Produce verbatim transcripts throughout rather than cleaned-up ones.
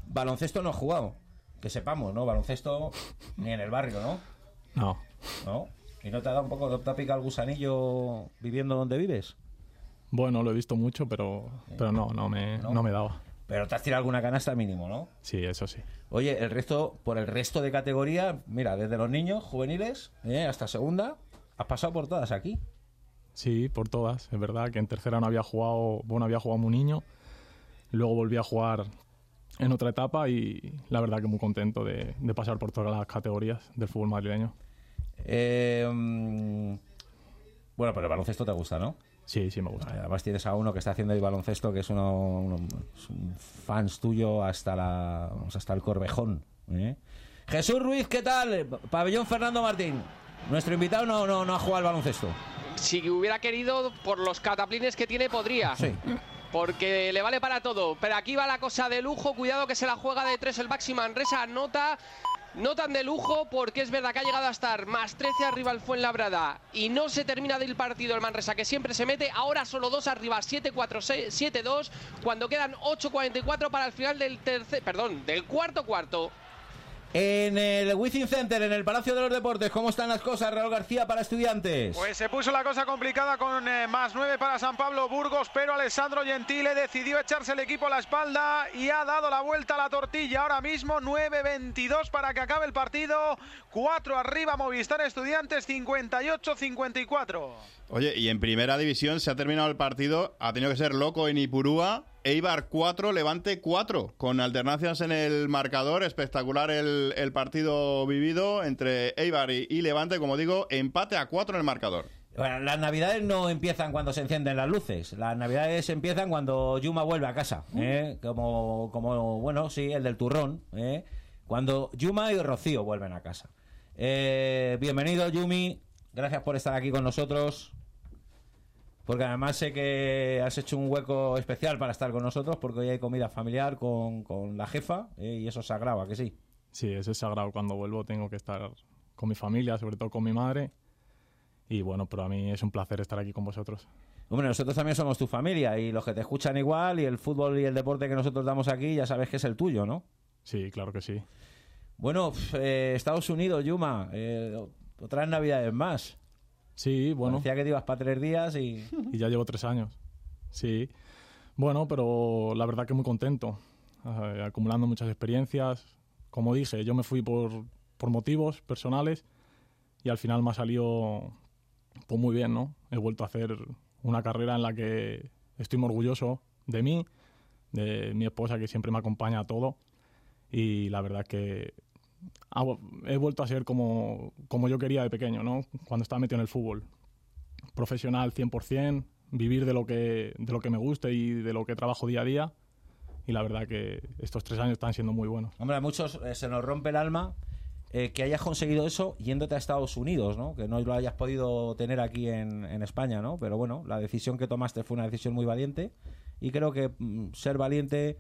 baloncesto no has jugado. Que sepamos, ¿no? Baloncesto ni en el barrio, ¿no? No. ¿No? ¿Y no te ha dado un poco, te ha picado el gusanillo viviendo donde vives? Bueno, lo he visto mucho, pero, sí. pero no, no me, no. no me daba. Pero te has tirado alguna canasta mínimo, ¿no? Sí, eso sí. Oye, el resto, por el resto de categorías, mira, desde los niños, juveniles, ¿eh? hasta segunda, has pasado por todas aquí. Sí, por todas. Es verdad que en tercera no había jugado, bueno, había jugado muy niño, luego volví a jugar en otra etapa y la verdad que muy contento de, de pasar por todas las categorías del fútbol madrileño. Eh, bueno, pero el baloncesto te gusta, ¿no? Sí, sí me gusta. Además tienes a uno que está haciendo el baloncesto que es uno, uno es un fans tuyo hasta la hasta el Corvejón, ¿eh? Jesús Ruiz, ¿qué tal? Pabellón Fernando Martín. Nuestro invitado no, no, no ha jugado al baloncesto. Si hubiera querido, por los cataplines que tiene, podría. Sí. Porque le vale para todo. Pero aquí va la cosa de lujo. Cuidado que se la juega de tres el Baxi Manresa. Nota, no tan de lujo, porque es verdad que ha llegado a estar más trece arriba el Fuenlabrada. Y no se termina del partido el Manresa, que siempre se mete. Ahora solo dos arriba, siete cuatro, siete dos. Cuando quedan ocho cuarenta y cuatro para el final del tercer, perdón, del cuarto cuarto. En el Wizzing Center, en el Palacio de los Deportes, ¿cómo están las cosas, Raúl García, para Estudiantes? Pues se puso la cosa complicada con eh, más nueve para San Pablo Burgos, pero Alessandro Gentile decidió echarse el equipo a la espalda y ha dado la vuelta a la tortilla ahora mismo. Nueve veintidós para que acabe el partido, cuatro arriba Movistar Estudiantes, cincuenta y ocho cincuenta y cuatro. Oye, y en primera división se ha terminado el partido, ha tenido que ser loco en Ipurúa. Eibar cuatro, Levante cuatro, con alternancias en el marcador. Espectacular el, el partido vivido entre Eibar y, y Levante. Como digo, empate a cuatro en el marcador. Bueno, las navidades no empiezan cuando se encienden las luces. Las navidades empiezan cuando Yuma vuelve a casa, ¿eh? como, como, bueno, sí, el del turrón, ¿eh? Cuando Yuma y Rocío vuelven a casa. Eh, bienvenido, Yumi. Gracias por estar aquí con nosotros. Porque además sé que has hecho un hueco especial para estar con nosotros, porque hoy hay comida familiar con, con la jefa, ¿eh? Y eso es sagrado, ¿a que sí? Sí, eso es sagrado. Cuando vuelvo tengo que estar con mi familia, sobre todo con mi madre. Y bueno, pero a mí es un placer estar aquí con vosotros. Hombre, nosotros también somos tu familia y los que te escuchan igual, y el fútbol y el deporte que nosotros damos aquí ya sabes que es el tuyo, ¿no? Sí, claro que sí. Bueno, eh, Estados Unidos, Yuma, eh, otras navidades más. Sí, bueno. Decía que te ibas para tres días y... Y ya llevo tres años. Sí. Bueno, pero la verdad que muy contento. Eh, acumulando muchas experiencias. Como dije, yo me fui por, por motivos personales y al final me ha salido pues muy bien, ¿no? He vuelto a hacer una carrera en la que estoy muy orgulloso de mí, de mi esposa que siempre me acompaña a todo. Y la verdad que... Ah, he vuelto a ser como, como yo quería de pequeño, ¿no? Cuando estaba metido en el fútbol. Profesional cien por ciento, vivir de lo que, de lo que me gusta y de lo que trabajo día a día. Y la verdad que estos tres años están siendo muy buenos. Hombre, a muchos eh, se nos rompe el alma eh, que hayas conseguido eso yéndote a Estados Unidos, ¿no? Que no lo hayas podido tener aquí en, en España, ¿no? Pero bueno, la decisión que tomaste fue una decisión muy valiente y creo que mm, ser valiente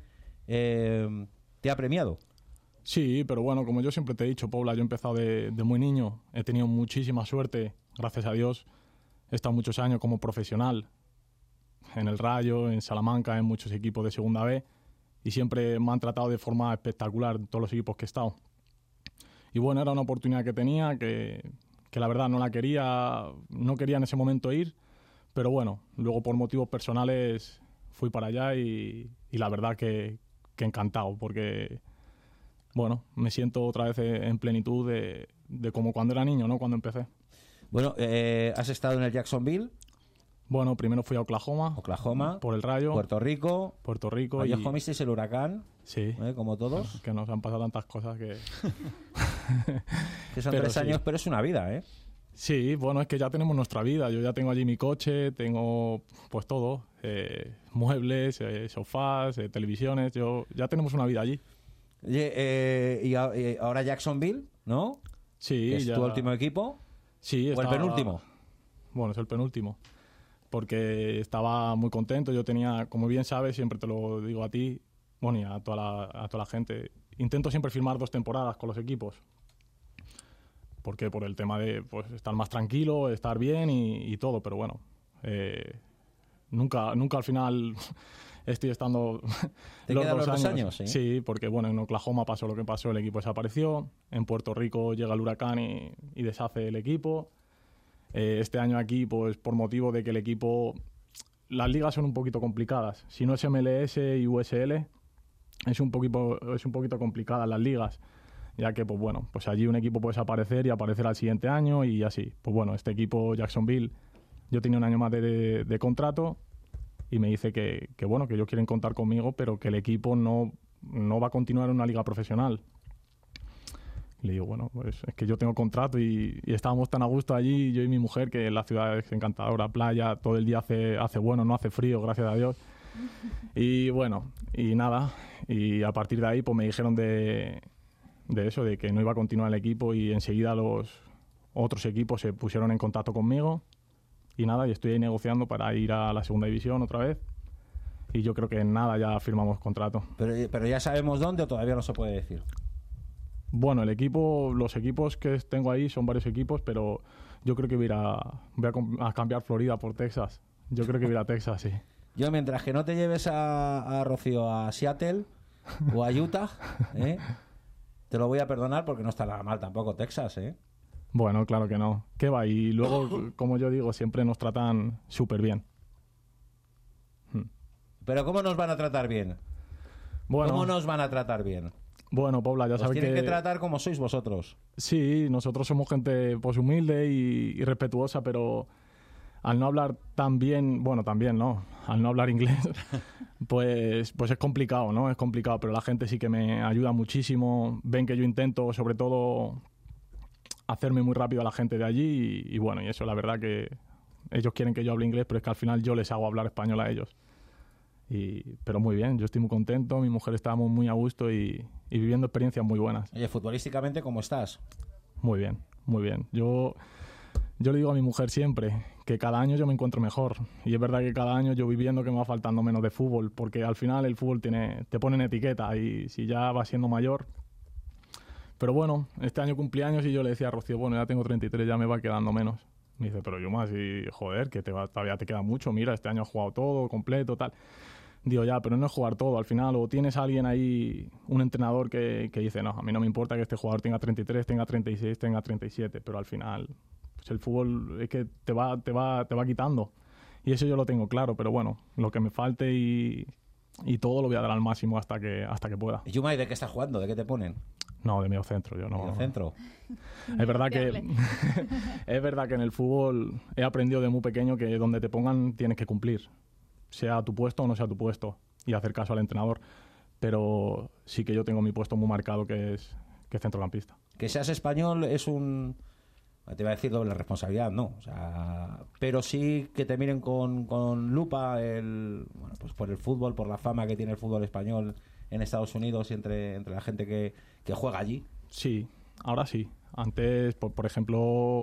eh, te ha premiado. Sí, pero bueno, como yo siempre te he dicho, Paula, yo he empezado de, de muy niño, he tenido muchísima suerte, gracias a Dios, he estado muchos años como profesional, en el Rayo, en Salamanca, en muchos equipos de Segunda B, y siempre me han tratado de forma espectacular en todos los equipos que he estado. Y bueno, era una oportunidad que tenía, que, que la verdad no la quería, no quería en ese momento ir, pero bueno, luego por motivos personales fui para allá y, y la verdad que, que encantado, porque... Bueno, me siento otra vez en plenitud de, de como cuando era niño, ¿no? Cuando empecé. Bueno, eh, ¿has estado en el Jacksonville? Bueno, primero fui a Oklahoma. Oklahoma. Por el Rayo. Puerto Rico. Puerto Rico. Ahí y... comisteis el huracán. Sí. ¿Eh? Como todos. Que nos han pasado tantas cosas que... que son pero tres años, sí. Pero es una vida, ¿eh? Sí, bueno, es que ya tenemos nuestra vida. Yo ya tengo allí mi coche, tengo pues todo. Eh, muebles, eh, sofás, eh, televisiones. Yo ya tenemos una vida allí. Oye, eh, y, a, y ahora Jacksonville, ¿no? Sí, ¿Es ya... tu último equipo? Sí, ¿O estaba... el penúltimo? Bueno, es el penúltimo. Porque estaba muy contento. Yo tenía, como bien sabes, siempre te lo digo a ti, bueno, y a toda la, a toda la gente, intento siempre firmar dos temporadas con los equipos. Porque por el tema de pues, estar más tranquilo, estar bien y, y todo, pero bueno, eh, nunca, nunca al final estoy estando ¿Te los, quedan dos, los dos años. años? Sí. Sí, porque bueno, en Oklahoma pasó lo que pasó, el equipo desapareció. En Puerto Rico llega el huracán y, y deshace el equipo. Eh, este año aquí, pues por motivo de que el equipo... Las ligas son un poquito complicadas. Si no es M L S y U S L, es un poquito, es un poquito complicada las ligas. Ya que, pues bueno, pues allí un equipo puede desaparecer y aparecer al siguiente año y así. Pues bueno, este equipo Jacksonville, yo tenía un año más de, de, de contrato y me dice que, que, bueno, que ellos quieren contar conmigo, pero que el equipo no, no va a continuar en una liga profesional. Y le digo, bueno, pues es que yo tengo contrato y, y estábamos tan a gusto allí, yo y mi mujer, que la ciudad es encantadora, playa, todo el día hace, hace bueno, no hace frío, gracias a Dios. Y bueno, y nada, y a partir de ahí pues me dijeron de... de eso, de que no iba a continuar el equipo y enseguida los otros equipos se pusieron en contacto conmigo y nada, y estoy ahí negociando para ir a la segunda división otra vez y yo creo que en nada ya firmamos contrato. Pero, pero ya sabemos dónde o todavía no se puede decir. Bueno, el equipo, los equipos que tengo ahí son varios equipos, pero yo creo que voy a, ir a, voy a, a cambiar Florida por Texas. Yo creo que voy a ir a Texas, sí. Yo mientras que no te lleves a, a Rocío a Seattle o a Utah, ¿eh? Te lo voy a perdonar porque no está nada mal tampoco Texas, ¿eh? Bueno, claro que no. ¿Qué va? Y luego, como yo digo, siempre nos tratan súper bien. ¿Pero cómo nos van a tratar bien? Bueno, ¿Cómo nos van a tratar bien? Bueno, Paula, ya Os sabes que... tienen que tratar como sois vosotros. Sí, nosotros somos gente pues humilde y, y respetuosa, pero al no hablar tan bien, bueno, también, ¿no? Al no hablar inglés, pues, pues es complicado, ¿no? Es complicado, pero la gente sí que me ayuda muchísimo. Ven que yo intento, sobre todo, hacerme muy rápido a la gente de allí y, y bueno, y eso, la verdad que ellos quieren que yo hable inglés, pero es que al final yo les hago hablar español a ellos. Y, pero muy bien, yo estoy muy contento, mi mujer estábamos muy a gusto y, y viviendo experiencias muy buenas. Oye, futbolísticamente, ¿cómo estás? Muy bien, muy bien. Yo, yo le digo a mi mujer siempre que cada año yo me encuentro mejor. Y es verdad que cada año yo voy viendo que me va faltando menos de fútbol, porque al final el fútbol tiene, te pone en etiqueta y si ya vas siendo mayor... Pero bueno, este año cumplí años y yo le decía a Rocío, bueno, ya tengo treinta y tres, ya me va quedando menos. Me dice, pero yo más, y joder, que te va, todavía te queda mucho, mira, este año has jugado todo, completo, tal... Digo, ya, pero no es jugar todo. Al final, o tienes a alguien ahí, un entrenador que, que dice, no, a mí no me importa que este jugador tenga treinta y tres, tenga treinta y seis, tenga treinta y siete, pero al final, pues el fútbol es que te va, te va, te va quitando. Y eso yo lo tengo claro, pero bueno, lo que me falte y, y todo lo voy a dar al máximo hasta que, hasta que pueda. ¿Y Yuma, ¿y de qué estás jugando? ¿De qué te ponen? No, de medio centro, yo no. ¿Medio centro? Es verdad que es verdad que en el fútbol he aprendido de muy pequeño que donde te pongan tienes que cumplir. Sea tu puesto o no sea tu puesto, y hacer caso al entrenador. Pero sí que yo tengo mi puesto muy marcado, que es, que es centrocampista. Que seas español es un... Te iba a decir doble responsabilidad, no. O sea, pero sí que te miren con, con lupa el, bueno, pues por el fútbol, por la fama que tiene el fútbol español en Estados Unidos y entre, entre la gente que, que juega allí. Sí, ahora sí. Antes, por, por ejemplo...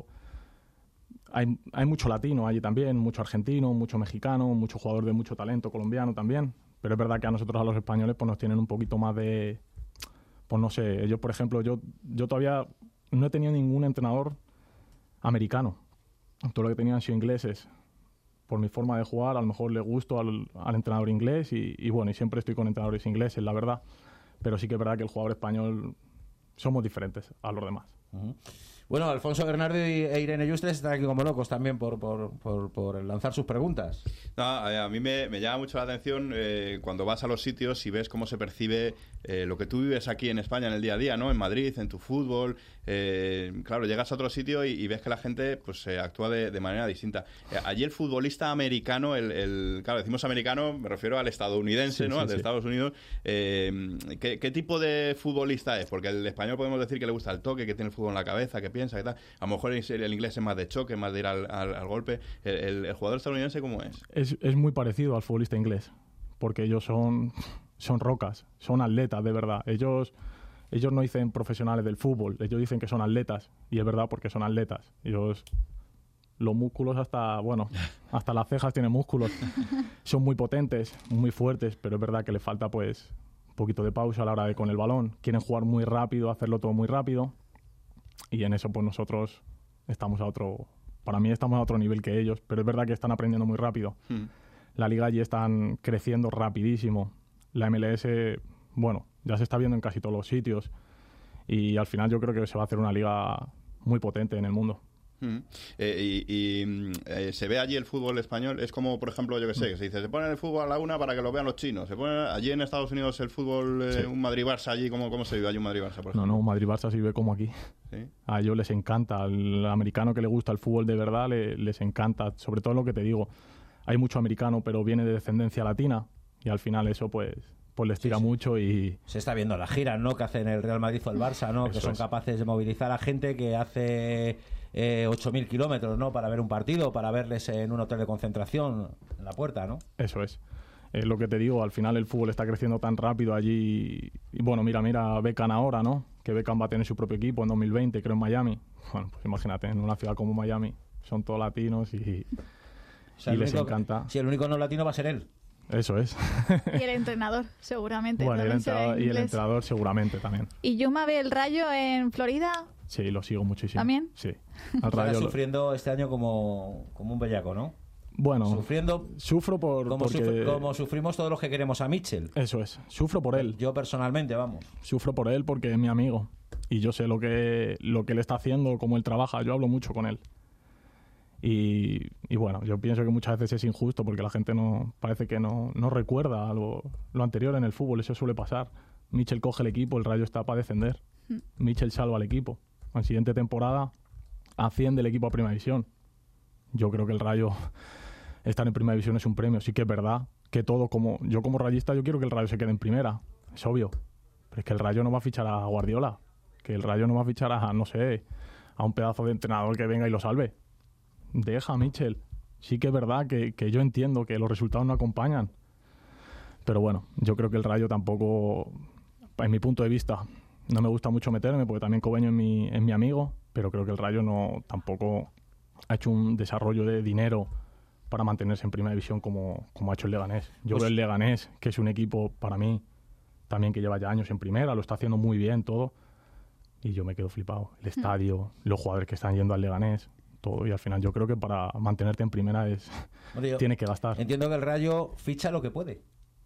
Hay, hay mucho latino allí también, mucho argentino, mucho mexicano, mucho jugador de mucho talento, colombiano también. Pero es verdad que a nosotros, a los españoles, pues nos tienen un poquito más de... Pues no sé, yo, por ejemplo, yo, yo todavía no he tenido ningún entrenador americano. Todo lo que tenían han sido ingleses. Por mi forma de jugar, a lo mejor le gusto al, al entrenador inglés y, y bueno, y siempre estoy con entrenadores ingleses, la verdad. Pero sí que es verdad que el jugador español somos diferentes a los demás. Uh-huh. Bueno, Alfonso Bernardo e Irene Yustres están aquí como locos también por, por, por, por lanzar sus preguntas. No, a mí me, me llama mucho la atención eh, cuando vas a los sitios y ves cómo se percibe eh, lo que tú vives aquí en España en el día a día, ¿no? En Madrid, en tu fútbol. Eh, claro, llegas a otro sitio y, y ves que la gente pues eh, actúa de, de manera distinta. Eh, allí el futbolista americano, el, el claro, decimos americano, me refiero al estadounidense, sí, ¿no? Sí, al de sí. Estados Unidos. Eh, ¿qué, ¿Qué tipo de futbolista es? Porque el español podemos decir que le gusta el toque, que tiene el fútbol en la cabeza, que piensa, que tal. A lo mejor el inglés es más de choque, más de ir al, al, al golpe. El, el, el jugador estadounidense, ¿cómo es? es? Es muy parecido al futbolista inglés, porque ellos son, son rocas, son atletas, de verdad. Ellos, ellos no dicen profesionales del fútbol, ellos dicen que son atletas, y es verdad porque son atletas. Ellos, los músculos hasta, bueno, hasta las cejas tienen músculos. Son muy potentes, muy fuertes, pero es verdad que les falta pues un poquito de pausa a la hora de con el balón. Quieren jugar muy rápido, hacerlo todo muy rápido. Y en eso pues nosotros estamos a otro, para mí estamos a otro nivel que ellos, pero es verdad que están aprendiendo muy rápido. Mm. La liga allí están creciendo rapidísimo. La M L S, bueno, ya se está viendo en casi todos los sitios. Y al final yo creo que se va a hacer una liga muy potente en el mundo. Mm. Eh, y y eh, se ve allí el fútbol español, es como, por ejemplo, yo que sé, que se dice, se pone el fútbol a la una para que lo vean los chinos. Se pone allí en Estados Unidos el fútbol, eh, Sí. un Madrid-Barça allí, ¿cómo, ¿cómo se vive allí un Madrid-Barça, por ejemplo? No, no, Madrid-Barça se vive como aquí. ¿Sí? A ellos les encanta. Al americano que le gusta el fútbol de verdad le- les encanta. Sobre todo lo que te digo. Hay mucho americano, pero viene de descendencia latina. Y al final eso pues, pues les tira Sí, sí. mucho y... Se está viendo las giras, ¿no? Que hacen el Real Madrid o el Barça, ¿no? Que Eso son es. capaces de movilizar a gente que hace eh, ocho mil kilómetros, ¿no? Para ver un partido, para verles en un hotel de concentración en la puerta, ¿no? Eso es. Es lo que te digo, al final el fútbol está creciendo tan rápido allí. Y bueno, mira, mira Beckham ahora, ¿no? Que Beckham va a tener su propio equipo en dos mil veinte, creo en Miami. Bueno, pues imagínate, en una ciudad como Miami, son todos latinos y, O sea, y el les único- encanta. Si el único no latino va a ser él. Eso es. Y el entrenador, seguramente. Bueno, y el también será entrenador, y el inglés. entrenador seguramente también. ¿Y Yuma ve el Rayo en Florida? Sí, lo sigo muchísimo. ¿También? Sí. Al Estará Rayo lo- sufriendo este año como, como un bellaco, ¿no? Bueno, Sufriendo sufro por como, porque... sufre- como sufrimos todos los que queremos a Mitchell. Eso es, sufro por él. Yo personalmente, vamos. Sufro por él porque es mi amigo y yo sé lo que, lo que él está haciendo, cómo él trabaja, yo hablo mucho con él. Y, y bueno, yo pienso que muchas veces es injusto porque la gente no parece que no, no recuerda lo, lo anterior en el fútbol, eso suele pasar. Mitchell coge el equipo, el Rayo está para defender. Mitchell salva al equipo. La siguiente temporada asciende el equipo a Primera División. Yo creo que el Rayo estar en Primera División es un premio. Sí que es verdad que todo, como yo como rayista, yo quiero que el Rayo se quede en Primera. Es obvio. Pero es que el Rayo no va a fichar a Guardiola. Que el Rayo no va a fichar a, no sé, a un pedazo de entrenador que venga y lo salve. Deja a Mitchell. Sí que es verdad que, que yo entiendo que los resultados no acompañan. Pero bueno, yo creo que el Rayo tampoco, en mi punto de vista, no me gusta mucho meterme porque también Cobeño es mi, es mi amigo, pero creo que el Rayo no tampoco ha hecho un desarrollo de dinero para mantenerse en Primera División como, como ha hecho el Leganés. Yo Pues- veo el Leganés, que es un equipo para mí también que lleva ya años en Primera, lo está haciendo muy bien todo, y yo me quedo flipado. El estadio, los jugadores que están yendo al Leganés, todo, y al final yo creo que para mantenerte en Primera es Hombre, yo tienes que gastar. entiendo que el Rayo ficha lo que puede,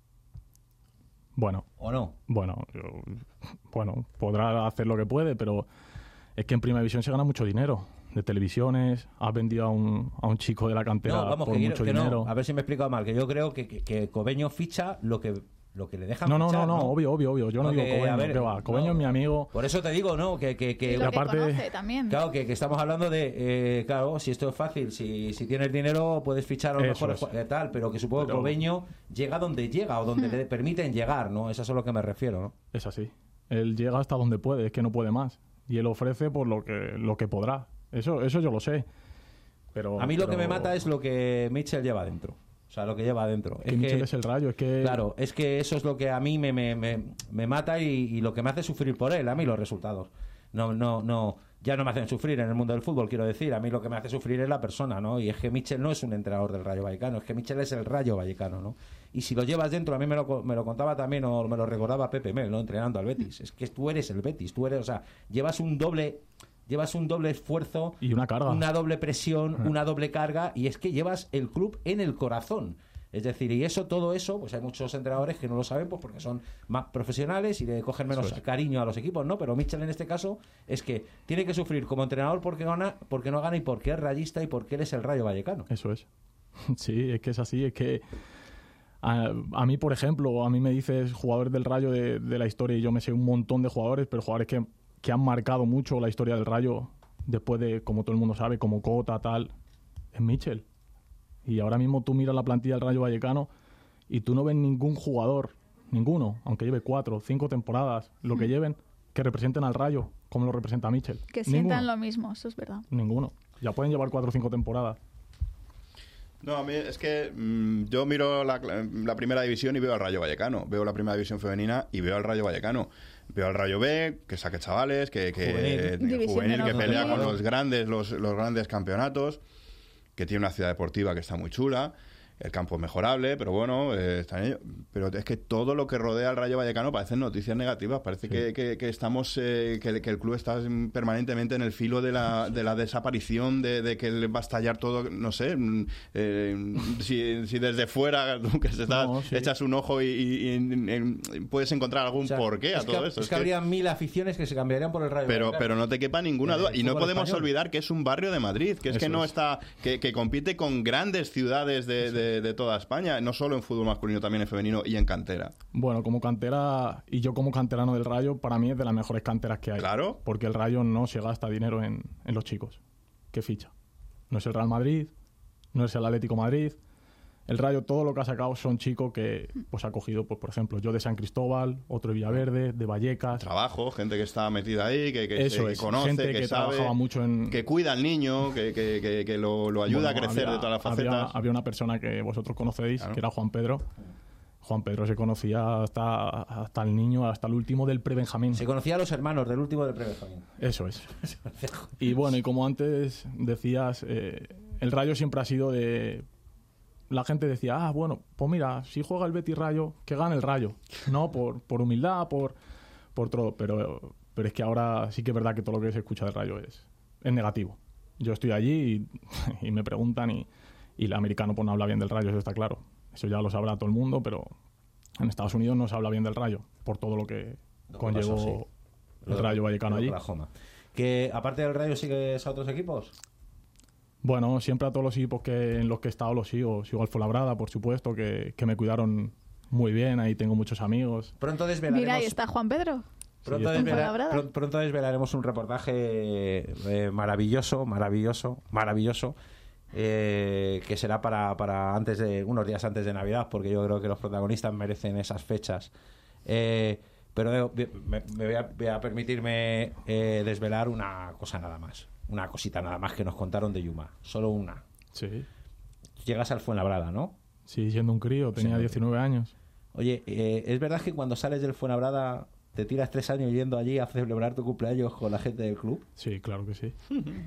Bueno, ¿o no? bueno, yo- bueno, podrá hacer lo que puede, pero es que en Primera División se gana mucho dinero. De televisiones, has vendido a un, a un chico de la cantera No, vamos, por que, mucho quiero- que dinero. no. A ver si me he explicado mal. Que yo creo que, que, que Cobeño ficha lo que, lo que le dejan No, no, fichar, no, no, obvio, obvio, obvio. Yo no, No, digo que, Cobeño, a ver, que va. Cobeño no. es mi amigo. Por eso te digo, ¿no? Que, que, que Y lo Y que aparte- conoce también. claro, que, que estamos hablando de, eh, claro, si esto es fácil, si, si tienes dinero puedes fichar a los Eso mejores es. jue- tal, pero que supongo que Pero- Cobeño llega donde llega o donde le permiten llegar, ¿no? Eso es a lo que me refiero, ¿no? Es así. Él llega hasta donde puede, es que no puede más. Y él ofrece por lo que, lo que podrá. Eso, eso yo lo sé. Pero, A mí lo que pero- me mata es lo que Mitchell lleva dentro. O sea, lo que lleva dentro. que Mitchell es el Rayo, es que... Claro, es que eso es lo que a mí me, me, me, me mata y, y lo que me hace sufrir por él, a mí los resultados. No, no, no, ya no me hacen sufrir en el mundo del fútbol, quiero decir. A mí lo que me hace sufrir es la persona, ¿no? Y es que Mitchell no es un entrenador del Rayo Vallecano, es que Mitchell es el Rayo Vallecano, ¿no? Y si lo llevas dentro, a mí me lo, co- me lo contaba también o me lo recordaba Pepe Mel, ¿no? Entrenando al Betis. Es que tú eres el Betis, tú eres, o sea, llevas un doble... Llevas un doble esfuerzo, Y una carga. una doble presión, Ajá. una doble carga, y es que llevas el club en el corazón. Es decir, y eso, todo eso, pues hay muchos entrenadores que no lo saben, pues porque son más profesionales y le cogen menos Eso es. cariño a los equipos, ¿no? Pero Mitchell en este caso es que tiene que sufrir como entrenador porque gana, porque no gana y porque es rayista y porque él es el Rayo Vallecano. Eso es. Sí, es que es así, es que... A, a mí, por ejemplo, a mí me dices jugadores del Rayo de, de la historia y yo me sé un montón de jugadores, pero jugadores que, que han marcado mucho la historia del Rayo después de, como todo el mundo sabe, como Cota, tal, es Mitchell. Y ahora mismo tú miras la plantilla del Rayo Vallecano y tú no ves ningún jugador, ninguno, aunque lleve cuatro, cinco temporadas, lo que lleven, que representen al Rayo como lo representa Mitchell. Que Ninguno. sientan lo mismo, eso es verdad. Ninguno. Ya pueden llevar cuatro o cinco temporadas. No, a mí es que mm, yo miro la, la primera división y veo al Rayo Vallecano. Veo la primera división femenina y veo al Rayo Vallecano. Veo al Rayo B, que saque chavales, que, que Juvenil. juvenil, División de que pelea honor. con los grandes, los, los grandes campeonatos, que tiene una ciudad deportiva que está muy chula. El campo es mejorable, pero bueno, eh, está en ello. Pero es que todo lo que rodea al Rayo Vallecano parecen noticias negativas. Parece sí. que, que, que estamos, eh, que, que el club está permanentemente en el filo de la, de la desaparición, de, de que va a estallar todo, no sé. Eh, si, si desde fuera, tú que se está, no, sí. echas un ojo y, y, y, y puedes encontrar algún o sea, porqué a todo que, eso. Es, es que, que habría mil aficiones que se cambiarían por el Rayo pero, Vallecano. Pero no te quepa ninguna duda. Y no podemos español. olvidar que es un barrio de Madrid, que es eso que no es. está, que, que compite con grandes ciudades de, de De, de toda España, no solo en fútbol masculino, también en femenino y en cantera. Bueno, como cantera, y yo como canterano del Rayo, para mí es de las mejores canteras que hay. Claro. Porque el Rayo no se gasta dinero en, en los chicos que ficha. No es el Real Madrid, no es el Atlético Madrid. El Rayo, todo lo que ha sacado son chicos que pues ha cogido, pues, por ejemplo, yo de San Cristóbal, otro de Villaverde, de Vallecas. Trabajo, gente que está metida ahí, que, que Eso se es, conoce, gente que, que sabe, trabajaba mucho en... que cuida al niño, que, que, que, que lo, lo ayuda bueno, a crecer había, de todas las facetas. Había, había una persona que vosotros conocéis, claro. que era Juan Pedro. Juan Pedro se conocía hasta, hasta el niño, hasta el último del pre-Benjamín. Se conocía a los hermanos del último del pre-Benjamín. Eso es. Y bueno, y como antes decías, eh, el Rayo siempre ha sido de... La gente decía, ah, bueno, pues mira, si juega el Betis Rayo, que gane el Rayo. No, por, por humildad, por, por todo. Pero, pero es que ahora sí que es verdad que todo lo que se escucha del Rayo es, es negativo. Yo estoy allí y, y me preguntan y, y el americano pues no habla bien del Rayo, eso está claro. Eso ya lo sabrá todo el mundo, pero en Estados Unidos no se habla bien del Rayo por todo lo que lo conllevó pasó, sí. el Rayo Vallecano allí. Que aparte del Rayo sigues a otros equipos. Bueno, siempre a todos los equipos que, en los que he estado los sigo. Sigo al Fuenlabrada, por supuesto, que, que me cuidaron muy bien. Ahí tengo muchos amigos. Pronto desvelaremos... Mira, ahí está Juan Pedro. Pronto, sí, desvela... pronto, pronto desvelaremos un reportaje eh, maravilloso, maravilloso, maravilloso, eh, que será para, para antes de unos días antes de Navidad, porque yo creo que los protagonistas merecen esas fechas. Eh, pero me, me voy, a, voy a permitirme eh, desvelar una cosa nada más. Una cosita nada más que nos contaron de Yuma. Solo una. Sí. Llegas al Fuenlabrada, ¿no? Sí, siendo un crío. Tenía sí, diecinueve años. Oye, eh, ¿es verdad que cuando sales del Fuenlabrada te tiras tres años yendo allí a celebrar tu cumpleaños con la gente del club? Sí, claro que sí.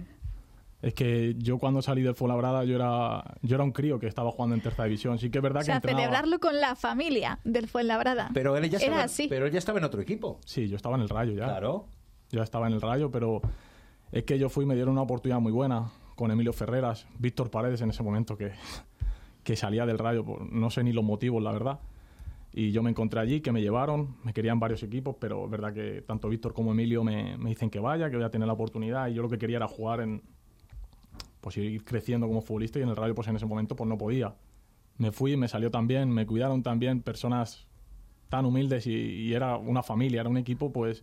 Es que yo cuando salí del Fuenlabrada yo era, yo era un crío que estaba jugando en tercera división. Sí que es verdad o sea, que entrenaba... celebrarlo con la familia del Fuenlabrada. Pero él ya estaba, era así. Pero él ya estaba en otro equipo. Sí, yo estaba en el Rayo ya. Claro. Yo estaba en el Rayo, pero... Es que yo fui y me dieron una oportunidad muy buena con Emilio Ferreras, Víctor Paredes en ese momento que, que salía del Rayo, por, no sé ni los motivos, la verdad. Y yo me encontré allí, que me llevaron, me querían varios equipos, pero es verdad que tanto Víctor como Emilio me, me dicen que vaya, que voy a tener la oportunidad, y yo lo que quería era jugar en, pues ir creciendo como futbolista, y en el Rayo pues en ese momento pues no podía. Me fui y me salió tan bien, me cuidaron tan bien, personas tan humildes y, y era una familia, era un equipo pues...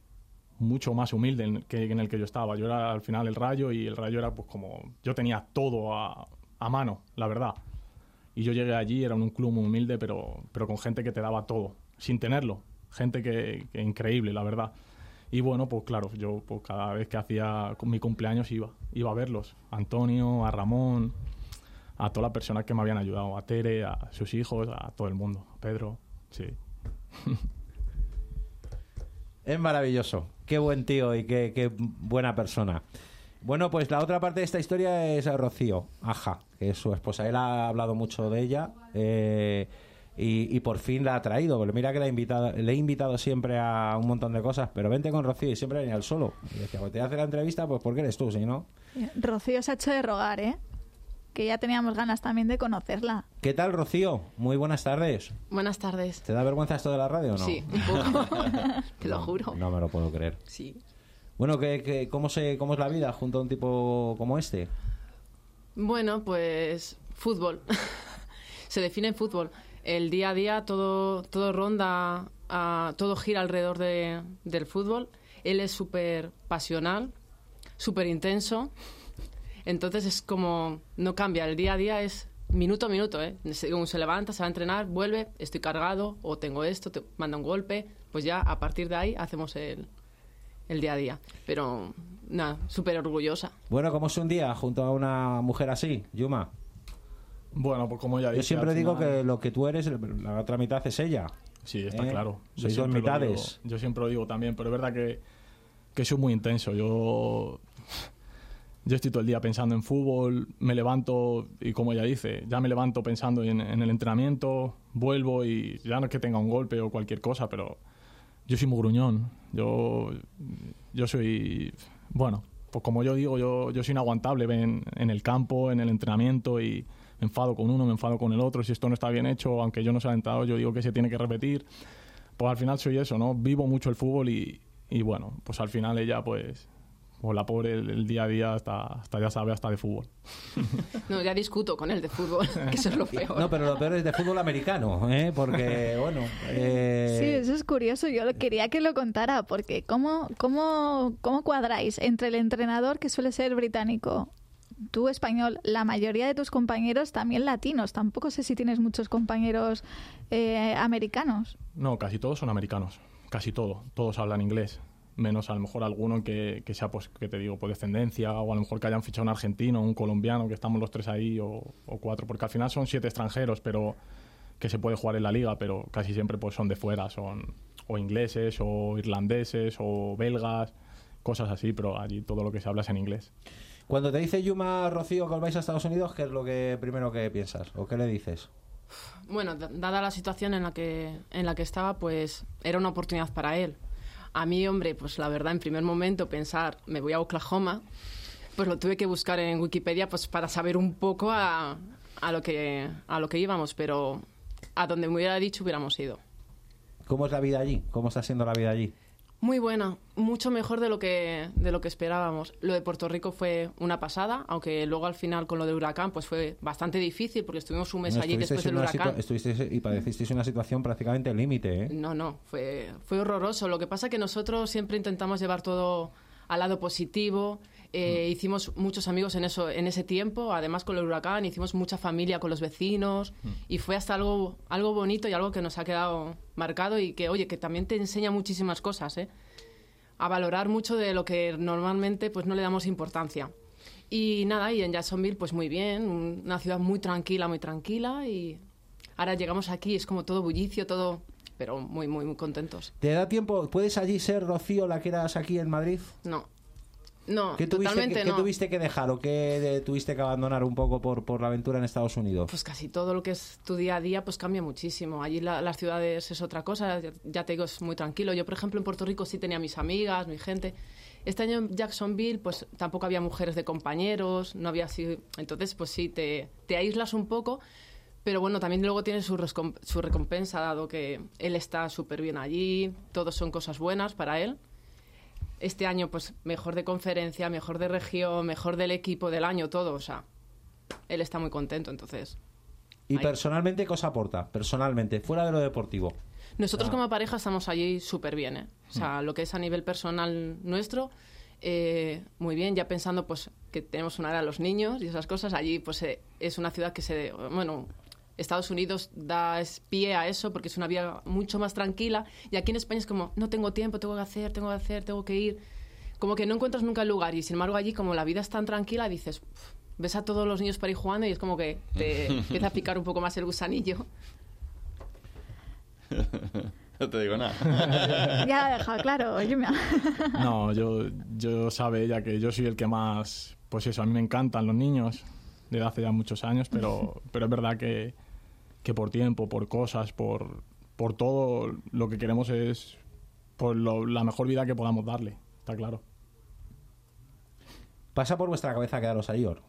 mucho más humilde en el, que, en el que yo estaba. Yo era al final el Rayo y el Rayo era pues como... Yo tenía todo a, a mano, la verdad. Y yo llegué allí, era un club muy humilde, pero, pero con gente que te daba todo, sin tenerlo. Gente que, que increíble, la verdad. Y bueno, pues claro, yo pues, cada vez que hacía mi cumpleaños iba. Iba a verlos. A Antonio, a Ramón, a todas las personas que me habían ayudado. A Tere, a sus hijos, a todo el mundo. A Pedro, sí. Es maravilloso. Qué buen tío y qué, qué buena persona. Bueno, pues la otra parte de esta historia es a Rocío Aja, que es su esposa. Él ha hablado mucho de ella eh, y, y por fin la ha traído. Porque mira que la he invitado, le he invitado siempre a un montón de cosas, pero vente con Rocío y siempre venía él solo. Y decía, pues te hace la entrevista, pues porque eres tú, si no. Rocío se ha hecho de rogar, ¿eh? Que ya teníamos ganas también de conocerla. ¿Qué tal, Rocío? Muy buenas tardes. Buenas tardes. ¿Te da vergüenza esto de la radio o no? Sí, un poco. Te lo no, juro. No me lo puedo creer. Sí. Bueno, ¿qué, qué, cómo, se, ¿cómo es la vida junto a un tipo como este? Bueno, pues fútbol. Se define en fútbol. El día a día todo, todo ronda, uh, todo gira alrededor de, del fútbol. Él es súper pasional, súper intenso. Entonces es como, no cambia, el día a día es minuto a minuto, ¿eh? Según se levanta, se va a entrenar, vuelve, estoy cargado o tengo esto, te manda un golpe, pues ya a partir de ahí hacemos el, el día a día. Pero nada, súper orgullosa. Bueno, ¿cómo es un día junto a una mujer así, Yuma? Bueno, pues como ya dije... Yo siempre digo final... que lo que tú eres, la otra mitad es ella. Sí, está ¿Eh? claro. Sois dos mitades. Digo, yo siempre lo digo también, pero es verdad que, que soy muy intenso. Yo... yo estoy todo el día pensando en fútbol, me levanto y como ella dice, ya me levanto pensando en, en el entrenamiento, vuelvo y ya no es que tenga un golpe o cualquier cosa, pero yo soy muy gruñón. Yo, yo soy, bueno, pues como yo digo, yo, yo soy inaguantable en, en el campo, en el entrenamiento y me enfado con uno, me enfado con el otro. Si esto no está bien hecho, aunque yo no sea entrado, yo digo que se tiene que repetir. Pues al final soy eso, ¿no? Vivo mucho el fútbol y, y bueno, pues al final ella pues... Pues la pobre, el, el día a día hasta, hasta ya sabe hasta de fútbol. No, ya discuto con él de fútbol, que eso es lo peor. No, pero lo peor es de fútbol americano, ¿eh? Porque, bueno... Eh... Sí, eso es curioso. Yo lo quería que lo contara, porque ¿cómo, cómo, cómo cuadráis entre el entrenador, que suele ser británico, tú español, la mayoría de tus compañeros también latinos? Tampoco sé si tienes muchos compañeros eh, americanos. No, casi todos son americanos. Casi todos. Todos hablan inglés. Menos a lo mejor alguno que, que sea, pues, que te digo, por descendencia, o a lo mejor que hayan fichado un argentino, un colombiano, que estamos los tres ahí, o, o cuatro, porque al final son siete extranjeros, pero que se puede jugar en la liga, pero casi siempre pues son de fuera, son o ingleses, o irlandeses, o belgas, cosas así, pero allí todo lo que se habla es en inglés. Cuando te dice Yuma, Rocío, que os vais a Estados Unidos, ¿qué es lo que primero que piensas? ¿O qué le dices? Bueno, dada la situación en la que, en la que estaba, pues era una oportunidad para él. A mí, hombre, pues la verdad, en primer momento pensar, me voy a Oklahoma, pues lo tuve que buscar en Wikipedia pues para saber un poco a, a, lo que, a lo que íbamos, pero a donde me hubiera dicho hubiéramos ido. ¿Cómo es la vida allí? ¿Cómo está siendo la vida allí? Muy buena, mucho mejor de lo que de lo que esperábamos. Lo de Puerto Rico fue una pasada, aunque luego al final con lo del huracán pues fue bastante difícil porque estuvimos un mes No, allí después del huracán. Estuvisteis y padecisteis una situación prácticamente límite, ¿eh? No, no, fue, fue horroroso. Lo que pasa es que nosotros siempre intentamos llevar todo al lado positivo. Eh, mm. Hicimos muchos amigos en eso en ese tiempo, además con el huracán, hicimos mucha familia con los vecinos mm. y fue hasta algo, algo bonito y algo que nos ha quedado marcado y que, oye, que también te enseña muchísimas cosas, ¿eh? A valorar mucho de lo que normalmente pues no le damos importancia. Y nada, y en Jacksonville pues muy bien, una ciudad muy tranquila, muy tranquila y ahora llegamos aquí, es como todo bullicio, todo... pero muy, muy, muy contentos. ¿Te da tiempo? ¿Puedes allí ser, Rocío, la que eras aquí en Madrid? No. No, ¿Qué tuviste totalmente que, no. ¿Qué tuviste que dejar o qué de, tuviste que abandonar un poco por, por la aventura en Estados Unidos? Pues casi todo lo que es tu día a día pues cambia muchísimo. Allí la, las ciudades es otra cosa, ya, ya te digo, es muy tranquilo. Yo, por ejemplo, en Puerto Rico sí tenía mis amigas, mi gente. Este año en Jacksonville pues tampoco había mujeres de compañeros, no había así... Entonces, pues sí, te, te aíslas un poco, pero bueno, también luego tiene su, rescom- su recompensa, dado que él está súper bien allí, todos son cosas buenas para él. Este año, pues, mejor de conferencia, mejor de región, mejor del equipo del año, todo, o sea, él está muy contento, entonces... ¿Y ahí. Personalmente qué os aporta? Personalmente, fuera de lo deportivo. Nosotros ah. como pareja estamos allí súper bien, ¿eh? O sea, mm. lo que es a nivel personal nuestro, eh, muy bien, ya pensando, pues, que tenemos una edad a los niños y esas cosas, allí, pues, eh, es una ciudad que se... Bueno... Estados Unidos da pie a eso porque es una vida mucho más tranquila y aquí en España es como, no tengo tiempo, tengo que hacer, tengo que hacer, tengo que ir. Como que no encuentras nunca el lugar y sin embargo allí como la vida es tan tranquila dices, ves a todos los niños para ir jugando y es como que te empieza a picar un poco más el gusanillo. No te digo nada. Ya lo he dejado claro, Yuma. No, yo, yo sabe ella que yo soy el que más, pues eso, a mí me encantan los niños desde hace ya muchos años, pero, pero es verdad que, que por tiempo, por cosas, por, por todo, lo que queremos es por lo, la mejor vida que podamos darle, está claro. ¿Pasa por vuestra cabeza quedaros ahí, Or?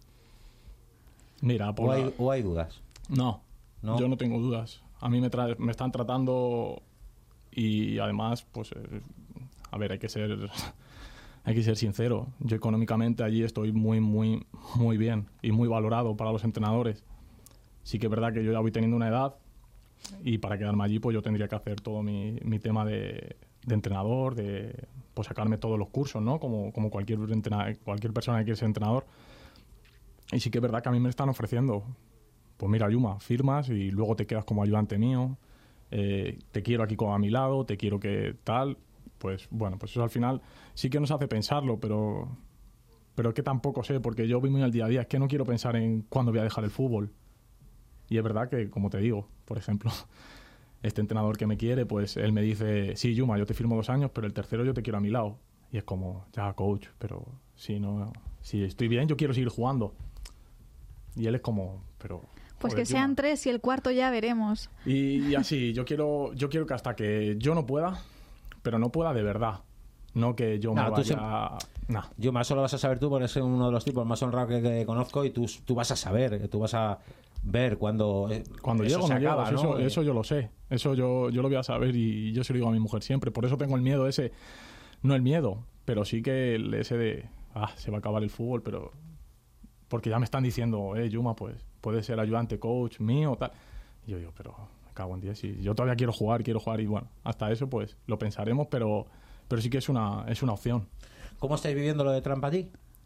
Mira, por ¿O hay, la... o hay dudas? No, no, yo no tengo dudas. A mí me, tra... me están tratando y además, pues, eh, a ver, hay que ser... Hay que ser sincero, yo económicamente allí estoy muy, muy, muy bien y muy valorado para los entrenadores. Sí que es verdad que yo ya voy teniendo una edad y para quedarme allí pues yo tendría que hacer todo mi, mi tema de, de entrenador, de pues sacarme todos los cursos, ¿no? Como, como cualquier, entrena, cualquier persona que quiere ser entrenador. Y sí que es verdad que a mí me están ofreciendo, pues mira, Yuma, firmas y luego te quedas como ayudante mío, eh, te quiero aquí como a mi lado, te quiero que tal... Pues bueno, pues eso al final sí que nos hace pensarlo, pero pero es que tampoco sé, porque yo voy muy al día a día, es que no quiero pensar en cuándo voy a dejar el fútbol. Y es verdad que, como te digo, por ejemplo, este entrenador que me quiere, pues él me dice, sí, Yuma, yo te firmo dos años, pero el tercero yo te quiero a mi lado. Y es como, ya, coach, pero si, no, si estoy bien, yo quiero seguir jugando. Y él es como, pero... Pues joder, que sean Juma. tres y el cuarto ya veremos. Y, y así, yo quiero, yo quiero que hasta que yo no pueda, pero no pueda de verdad. No que yo No, me tú vaya... siempre- Nah. Yo más solo vas a saber tú, porque eres uno de los tipos más honrados que, que conozco y tú, tú vas a saber, tú vas a ver cuando, eh, Cuando eso llego, se no llego. acaba, Eso, ¿no? eso yo lo sé. Eso yo, yo lo voy a saber y yo se lo digo a mi mujer siempre. Por eso tengo el miedo ese. No el miedo, pero sí que el ese de... Ah, se va a acabar el fútbol, pero... Porque ya me están diciendo, eh, Juma, pues puedes ser ayudante coach mío, tal. Y yo digo, pero me cago en diez. Y yo todavía quiero jugar, quiero jugar. Y bueno, hasta eso pues lo pensaremos, pero, pero sí que es una, es una opción. ¿Cómo estáis viviendo lo de Trump allí?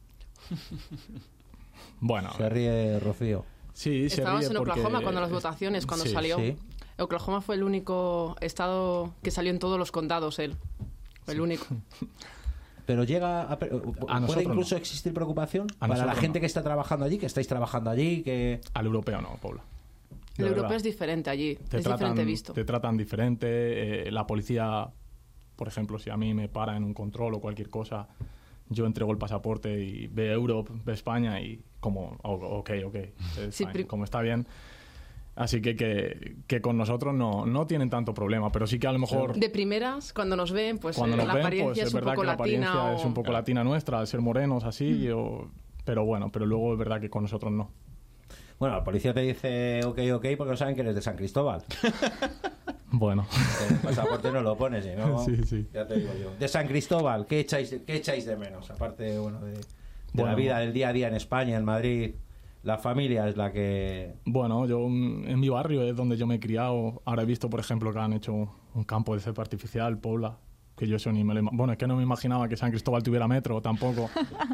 Bueno, Se ríe Rocío. sí, se Estábamos ríe en porque- Oklahoma cuando las votaciones, cuando Sí, salió. sí. Oklahoma fue el único estado que salió en todos los condados, él. El único. Pero llega a, ¿puede nosotros incluso no. existir preocupación A para la nosotros gente no. que está trabajando allí, que estáis trabajando allí, que Al europeo no, Paula. De El verdad. europeo es diferente allí. Te es tratan, diferente visto. te tratan diferente. eh, la policía, por ejemplo, si a mí me para en un control o cualquier cosa, yo entrego el pasaporte y ve Europe, ve España y como, oh, ok, ok, it's Sí, fine, pero- como está bien. Así que, que que con nosotros no, no tienen tanto problema, pero sí que a lo mejor... De primeras, cuando nos ven, pues Cuando eh, nos la ven, apariencia pues es es un verdad poco que la latina. apariencia o- es un poco latina nuestra, al ser morenos así, o- pero bueno, pero luego es verdad que con nosotros no. bueno, la policía te dice ok, ok, porque no saben que eres de San Cristóbal. Bueno, El pasaporte no lo pones, ¿eh? ¿no? Sí, sí. Ya te digo yo. De San Cristóbal, ¿qué echáis, qué echáis de menos? Aparte, bueno, de, de la Bueno. vida del día a día en España, en Madrid, la familia es la que... bueno, yo mm, en mi barrio es donde yo me he criado. Ahora he visto, por ejemplo, que han hecho un campo de césped artificial, Pobla, que yo eso ni me lo ima- Bueno, es que no me imaginaba que San Cristóbal tuviera metro tampoco.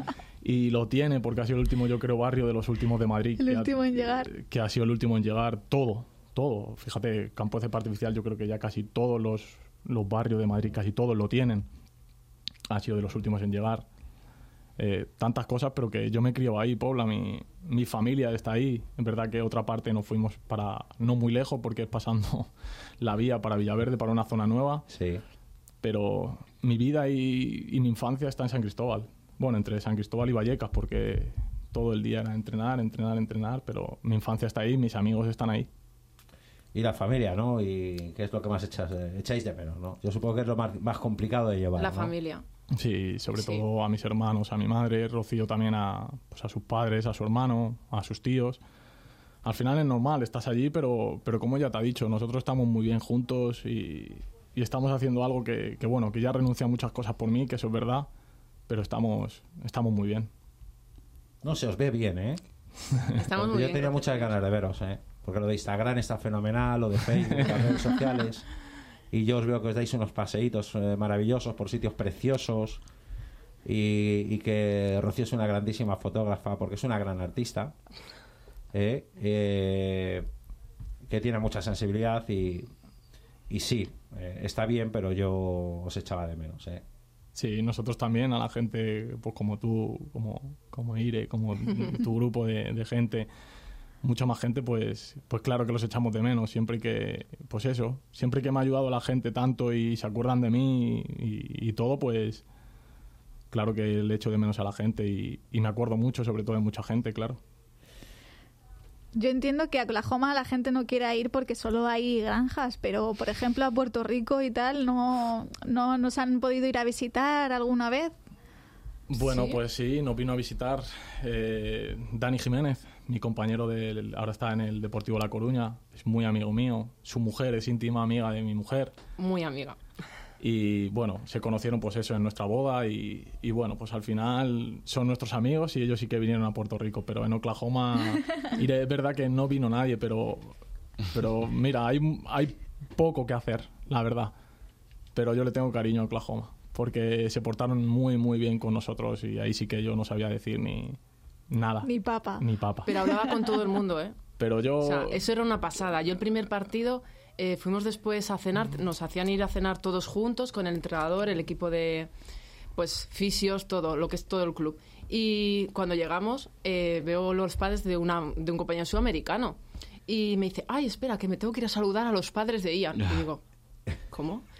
Y lo tiene porque ha sido el último, yo creo, barrio de los últimos de Madrid. El que ha- último en llegar. Que ha sido el último en llegar. Todo, todo. Fíjate, campo de césped artificial, yo creo que ya casi todos los, los barrios de Madrid, casi todos lo tienen. Ha sido de los últimos en llegar. Eh, tantas cosas, pero que yo me crío ahí, Pobla, mi, mi familia está ahí. Es verdad que otra parte nos fuimos para no muy lejos porque es pasando la vía para Villaverde, para una zona nueva, Sí. pero mi vida y, y mi infancia está en San Cristóbal. Bueno, entre San Cristóbal y Vallecas, porque todo el día era entrenar, entrenar, entrenar, pero mi infancia está ahí, mis amigos están ahí. Y la familia, ¿no? Y qué es lo que más echas, eh, echáis de menos, ¿no? Yo supongo que es lo más, más complicado de llevar, La ¿no? familia. Sí, sobre Sí. todo a mis hermanos, a mi madre, Rocío también a, pues a sus padres, a su hermano, a sus tíos. Al final es normal, estás allí, pero, pero como ya te ha dicho, nosotros estamos muy bien juntos y, y estamos haciendo algo que, que, bueno, que ya renuncia a muchas cosas por mí, que eso es verdad, pero estamos, estamos muy bien. No se os ve bien, ¿eh? Estamos Porque muy yo bien. tenía muchas ganas de veros, ¿eh? Porque lo de Instagram está fenomenal, lo de Facebook, las redes sociales. Y yo os veo que os dais unos paseitos eh, maravillosos por sitios preciosos. Y, y que Rocío es una grandísima fotógrafa porque es una gran artista. ¿eh? Eh, que tiene mucha sensibilidad y, y sí, eh, está bien, pero yo os echaba de menos, ¿eh? Sí, nosotros también, a la gente pues como tú, como, como Ire, como tu grupo de, de gente, mucha más gente, pues, pues claro que los echamos de menos. Siempre que, pues eso, siempre que me ha ayudado la gente tanto y se acuerdan de mí y, y todo, pues claro que le echo de menos a la gente y, y me acuerdo mucho, sobre todo de mucha gente, claro. Yo entiendo que a Oklahoma la gente no quiera ir porque solo hay granjas, pero por ejemplo a Puerto Rico y tal, ¿no, no nos han podido ir a visitar alguna vez? Bueno, ¿Sí? pues sí, nos vino a visitar eh, Dani Jiménez, mi compañero, del, ahora está en el Deportivo La Coruña, es muy amigo mío, su mujer es íntima amiga de mi mujer. Muy amiga. Y bueno, se conocieron pues eso en nuestra boda y, y bueno, pues al final son nuestros amigos y ellos sí que vinieron a Puerto Rico, pero en Oklahoma y es verdad que no vino nadie, pero, pero mira, hay, hay poco que hacer, la verdad. Pero yo le tengo cariño a Oklahoma porque se portaron muy, muy bien con nosotros y ahí sí que yo no sabía decir ni nada. Mi papa. Ni papa. Pero hablaba con todo el mundo, ¿eh? Pero yo... O sea, eso era una pasada. Yo el primer partido eh, fuimos después a cenar, nos hacían ir a cenar todos juntos con el entrenador, el equipo de pues fisios, todo, lo que es todo el club. Y cuando llegamos eh, veo los padres de, una, de un compañero sudamericano y me dice, ay, espera, que me tengo que ir a saludar a los padres de Ian. Y digo, ¿cómo?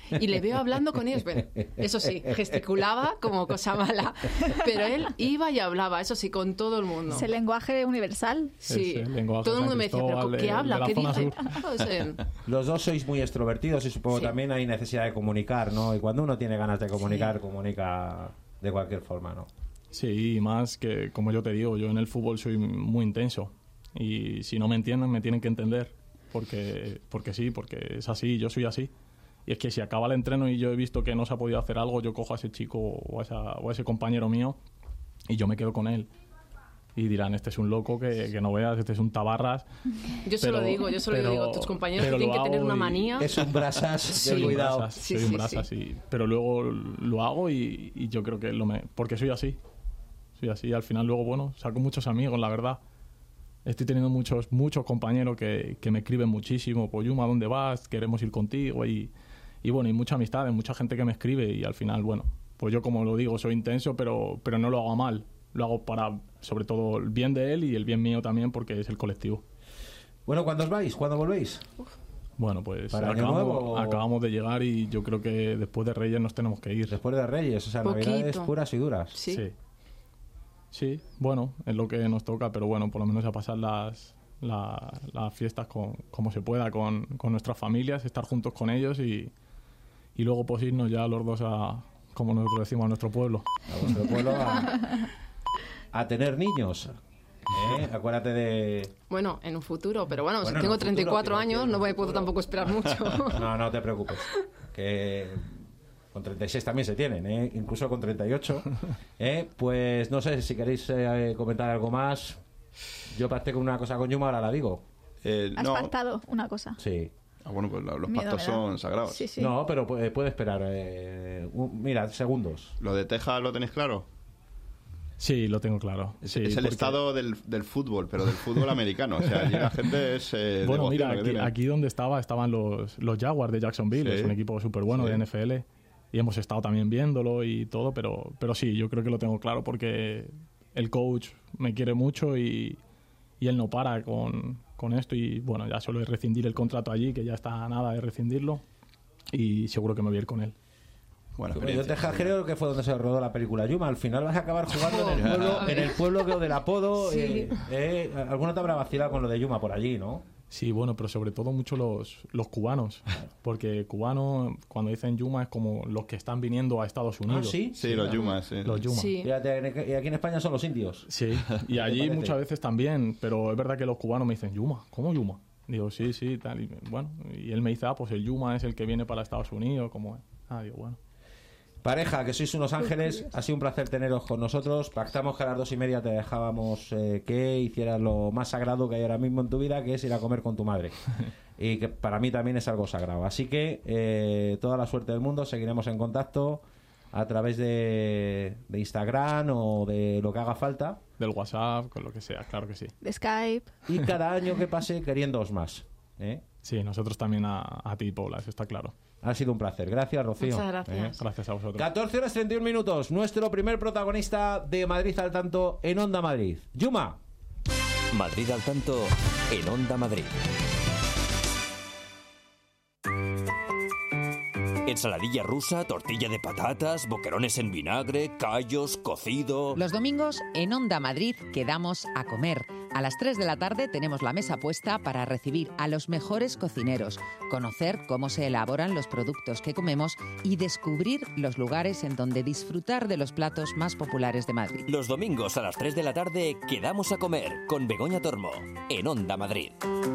y le veo hablando con ellos. Bueno, eso sí, gesticulaba como cosa mala, pero él iba y hablaba, eso sí, con todo el mundo. ¿Es el lenguaje universal? Sí, el lenguaje todo el mundo San me decía, ¿pero Cristóbal, qué de- habla? de la ¿Qué zona dice? sur. Pues, eh, Los dos sois muy extrovertidos y supongo Sí. también hay necesidad de comunicar, ¿no? Y cuando uno tiene ganas de comunicar, comunica de cualquier forma, ¿no? Sí, y más que, como yo te digo, yo en el fútbol soy muy intenso. Y si no me entienden, me tienen que entender. Porque, porque sí, porque es así, yo soy así. Y es que si acaba el entreno y yo he visto que no se ha podido hacer algo, yo cojo a ese chico o a, esa, o a ese compañero mío y yo me quedo con él. Y dirán, este es un loco que, que no veas, este es un tabarras. yo se lo Pero- digo, yo se lo pero- digo, tus compañeros pero tienen lo que tener hago una y- manía. Es un brasas Sí. de cuidado. Brasas, Sí, soy un sí, brasas, sí. sí. Pero luego lo hago y, y yo creo que lo me... Porque soy así. Soy así. Al final luego, bueno, saco muchos amigos, la verdad. Estoy teniendo muchos muchos compañeros que, que me escriben muchísimo. Pues, Yuma, ¿dónde vas? Queremos ir contigo. Y, y bueno, y mucha amistad, mucha gente que me escribe. Y al final, bueno, pues yo como lo digo, soy intenso, pero, pero no lo hago mal. Lo hago para, sobre todo, el bien de él y el bien mío también, porque es el colectivo. Bueno, ¿cuándo os vais? ¿Cuándo volvéis? Bueno, pues ¿Para Año acabamos, Nuevo? acabamos de llegar y yo creo que después de Reyes nos tenemos que ir. Después de Reyes, o sea, Poquito. navidades puras y duras. Sí. Sí. Sí, bueno, es lo que nos toca, pero bueno, por lo menos a pasar las, la- las fiestas con, como se pueda con, con nuestras familias, estar juntos con ellos y, y luego pues irnos ya los dos a, como nosotros decimos, a nuestro pueblo. A vuestro pueblo a, a tener niños. ¿Eh? Acuérdate de... Bueno, en un futuro, pero bueno, Bueno, si en tengo un futuro, treinta y cuatro quiero años, decir, no en me un puedo futuro. tampoco esperar mucho. No, no te preocupes. Que con treinta y seis también se tienen, ¿eh? Incluso con treinta y ocho. ¿Eh? Pues no sé si queréis eh, comentar algo más. Yo pacté con una cosa con Yuma, ahora la digo. Eh, ¿Has no. pactado una cosa? Sí. Ah, bueno, pues la- los Miedo pactos me da. son sagrados. Sí, sí. No, pero puede, puede esperar. eh, un- mira, segundos. ¿Lo de Texas lo tenéis claro? Sí, lo tengo claro. Es, Sí, es el porque- estado del, del fútbol, pero del fútbol americano. O sea, allí la gente es... Eh, Bueno, devoción mira, lo que aquí, tiene. aquí donde estaba estaban los, los Jaguars de Jacksonville, Sí. es un equipo súper bueno Sí. de N F L y hemos estado también viéndolo y todo, pero, pero sí, yo creo que lo tengo claro porque el coach me quiere mucho y, y él no para con, con esto y bueno, ya solo es rescindir el contrato allí, que ya está a nada de rescindirlo y seguro que me voy a ir con él. Buena Yo experiencia. Texas creo que fue donde se rodó la película Yuma. Al final vas a acabar jugando en el pueblo, en el pueblo que- del apodo. Sí. Eh, eh, alguno te habrá vacilado con lo de Yuma por allí, ¿no? Sí, bueno, pero sobre todo mucho los, los cubanos, porque cubano, cuando dicen Yuma, es como los que están viniendo a Estados Unidos. Ah, sí. Sí, los Yumas, sí. Los Yuma. Sí. Fíjate, y aquí en España son los indios. Sí, y ¿Qué allí parece? muchas veces también, pero es verdad que los cubanos me dicen, Yuma, ¿cómo Yuma? Digo, sí, sí, tal, y bueno, y él me dice, ah, pues el Yuma es el que viene para Estados Unidos, ¿cómo es? Ah, digo, bueno. Pareja, que sois unos ángeles, ha sido un placer teneros con nosotros. Pactamos que a las dos y media te dejábamos eh, que hicieras lo más sagrado que hay ahora mismo en tu vida, que es ir a comer con tu madre. Y que para mí también es algo sagrado. Así que eh, toda la suerte del mundo, seguiremos en contacto a través de, de Instagram o de lo que haga falta. Del WhatsApp, con lo que sea, claro que sí. De Skype. Y cada año que pase queriéndoos más. ¿eh? Sí, nosotros también a, a ti, Paula, eso está claro. Ha sido un placer. Gracias, Rocío. Muchas gracias. Gracias a vosotros. catorce horas treinta y un minutos. Nuestro primer protagonista de Madrid al tanto en Onda Madrid. Yuma. Madrid al tanto en Onda Madrid. Ensaladilla rusa, tortilla de patatas, boquerones en vinagre, callos, cocido... Los domingos en Onda Madrid quedamos a comer. A las tres de la tarde tenemos la mesa puesta para recibir a los mejores cocineros, conocer cómo se elaboran los productos que comemos y descubrir los lugares en donde disfrutar de los platos más populares de Madrid. Los domingos a las tres de la tarde quedamos a comer con Begoña Tormo en Onda Madrid.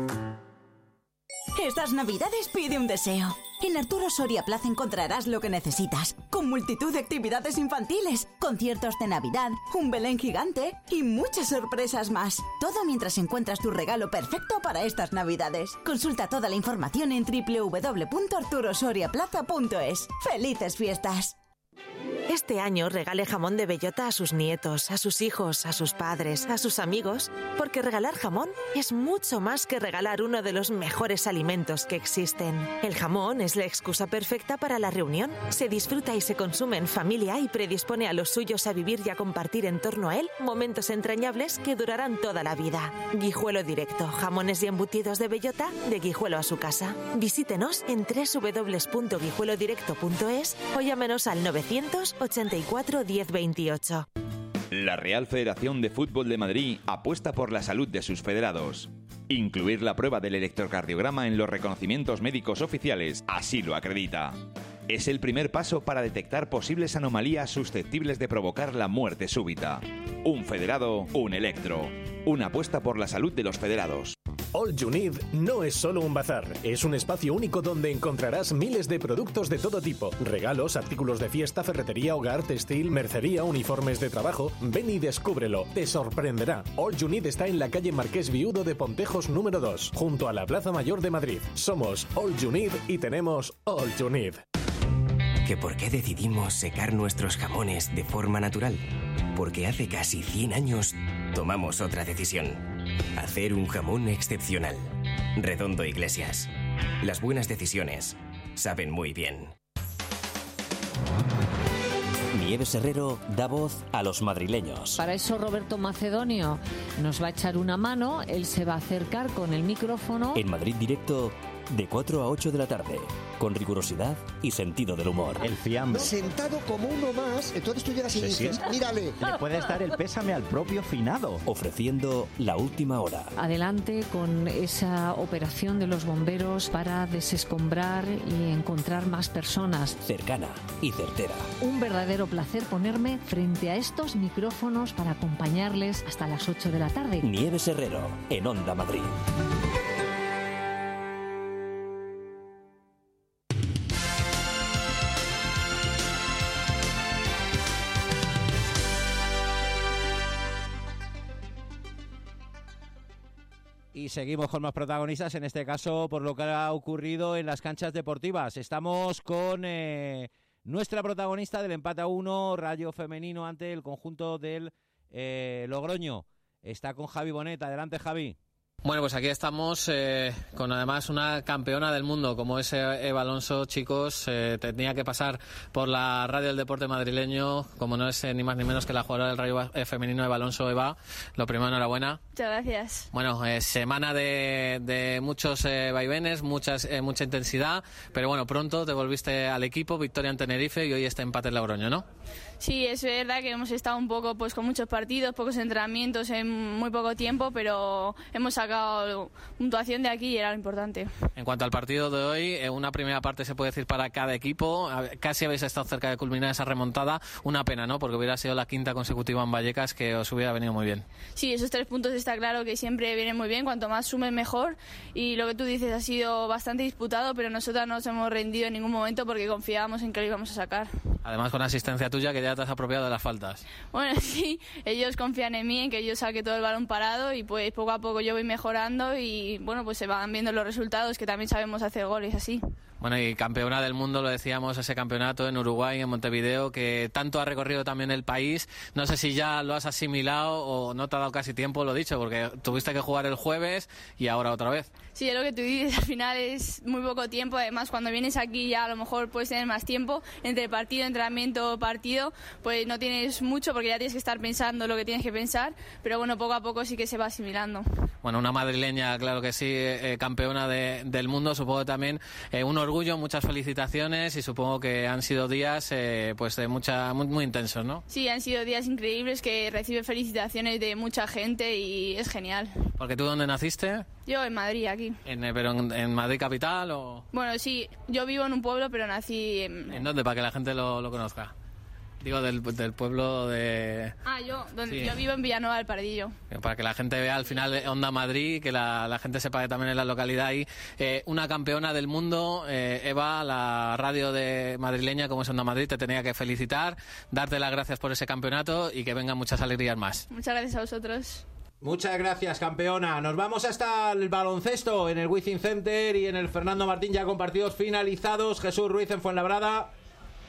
Estas navidades pide un deseo. En Arturo Soria Plaza encontrarás lo que necesitas, con multitud de actividades infantiles, conciertos de Navidad, un Belén gigante y muchas sorpresas más. Todo mientras encuentras tu regalo perfecto para estas navidades. Consulta toda la información en doble u doble u doble u punto arturo soria plaza punto es. ¡Felices fiestas! Este este año regale jamón de bellota a sus nietos, a sus hijos, a sus padres, a sus amigos, porque regalar jamón es mucho más que regalar uno de los mejores alimentos que existen. El jamón es la excusa perfecta para la reunión. Se disfruta y se consume en familia y predispone a los suyos a vivir y a compartir en torno a él momentos entrañables que durarán toda la vida. Guijuelo Directo, jamones y embutidos de bellota, de Guijuelo a su casa. Visítenos en doble u doble u doble u punto guijuelo directo punto es o llámenos al novecientos ochenta y cuatro diez veintiocho. La Real Federación de Fútbol de Madrid apuesta por la salud de sus federados. Incluir la prueba del electrocardiograma en los reconocimientos médicos oficiales así lo acredita. Es el primer paso para detectar posibles anomalías susceptibles de provocar la muerte súbita. Un federado, un electro. Una apuesta por la salud de los federados. All You Need no es solo un bazar, es un espacio único donde encontrarás miles de productos de todo tipo. Regalos, artículos de fiesta, ferretería, hogar, textil, mercería, uniformes de trabajo. Ven y descúbrelo, te sorprenderá. All You Need está en la calle Marqués Viudo de Pontejos número dos, junto a la Plaza Mayor de Madrid. Somos All You Need y tenemos All You Need. ¿Que por qué decidimos secar nuestros jamones de forma natural? Porque hace casi cien años tomamos otra decisión. Hacer un jamón excepcional. Redondo Iglesias. Las buenas decisiones saben muy bien. Nieves Herrero da voz a los madrileños. Para eso Roberto Macedonio nos va a echar una mano, él se va a acercar con el micrófono. En Madrid Directo, de cuatro a ocho de la tarde, con rigurosidad y sentido del humor. El fiambre. Sentado como uno más, entonces tú llegas y dices, mírale. Le puedes dar el pésame al propio finado. Ofreciendo la última hora. Adelante con esa operación de los bomberos para desescombrar y encontrar más personas. Cercana y certera. Un verdadero placer ponerme frente a estos micrófonos para acompañarles hasta las ocho de la tarde. Nieves Herrero, en Onda Madrid. Y seguimos con más protagonistas, en este caso por lo que ha ocurrido en las canchas deportivas. Estamos con eh, nuestra protagonista del empate a uno, Rayo femenino ante el conjunto del eh, Logroño. Está con Javi Bonet. Adelante, Javi. Bueno, pues aquí estamos eh, con además una campeona del mundo como es Eva Alonso. Chicos, eh, tenía que pasar por la radio del deporte madrileño, como no es eh, ni más ni menos que la jugadora del Rayo eh, femenino Eva Alonso. Eva, lo primero, enhorabuena. Muchas gracias. Bueno, eh, semana de, de muchos eh, vaivenes, muchas, eh, mucha intensidad, pero bueno, pronto te volviste al equipo, victoria en Tenerife y hoy este empate en Logroño, ¿no? Sí, es verdad que hemos estado un poco pues con muchos partidos, pocos entrenamientos en muy poco tiempo, pero hemos sacado puntuación de aquí y era lo importante. En cuanto al partido de hoy, eh, una primera parte se puede decir para cada equipo, casi habéis estado cerca de culminar esa remontada, una pena, ¿no? Porque hubiera sido la quinta consecutiva en Vallecas, que os hubiera venido muy bien. Sí, esos tres puntos está claro que siempre vienen muy bien, cuanto más sumen mejor, y lo que tú dices ha sido bastante disputado, pero nosotras no nos hemos rendido en ningún momento porque confiábamos en que lo íbamos a sacar. Además con asistencia tuya, que ya te has apropiado de las faltas. Bueno, sí, ellos confían en mí, en que yo saque todo el balón parado y pues poco a poco yo voy mejorando y bueno, pues se van viendo los resultados, que también sabemos hacer goles así. Bueno, y campeona del mundo, lo decíamos, ese campeonato en Uruguay, en Montevideo, que tanto ha recorrido también el país. No sé si ya lo has asimilado o no te ha dado casi tiempo, lo dicho, porque tuviste que jugar el jueves y ahora otra vez. Sí, es lo que tú dices, al final es muy poco tiempo. Además, cuando vienes aquí ya a lo mejor puedes tener más tiempo. Entre partido, entrenamiento, partido, pues no tienes mucho porque ya tienes que estar pensando lo que tienes que pensar. Pero bueno, poco a poco sí que se va asimilando. Bueno, una madrileña, claro que sí, eh, campeona de, del mundo, supongo también eh, un orgullo, muchas felicitaciones y supongo que han sido días eh, pues de mucha muy, muy intensos, ¿no? Sí, han sido días increíbles, que recibe felicitaciones de mucha gente y es genial. ¿Porque tú dónde naciste? Yo en Madrid, aquí. ¿En, ¿Pero en, en Madrid capital o...? Bueno, sí, yo vivo en un pueblo, pero nací en... ¿En dónde? Para que la gente lo, lo conozca. Digo, del, del pueblo de... Ah, yo, donde sí. Yo vivo en Villanueva del Pardillo. Para que la gente vea al final Onda Madrid, que la, la gente sepa que también en la localidad hay eh, una campeona del mundo. eh, Eva, la radio de madrileña como es Onda Madrid, te tenía que felicitar, darte las gracias por ese campeonato y que vengan muchas alegrías más. Muchas gracias a vosotros. Muchas gracias, campeona. Nos vamos hasta el baloncesto en el Wizzing Center y en el Fernando Martín, ya con partidos finalizados. Jesús Ruiz en Fuenlabrada.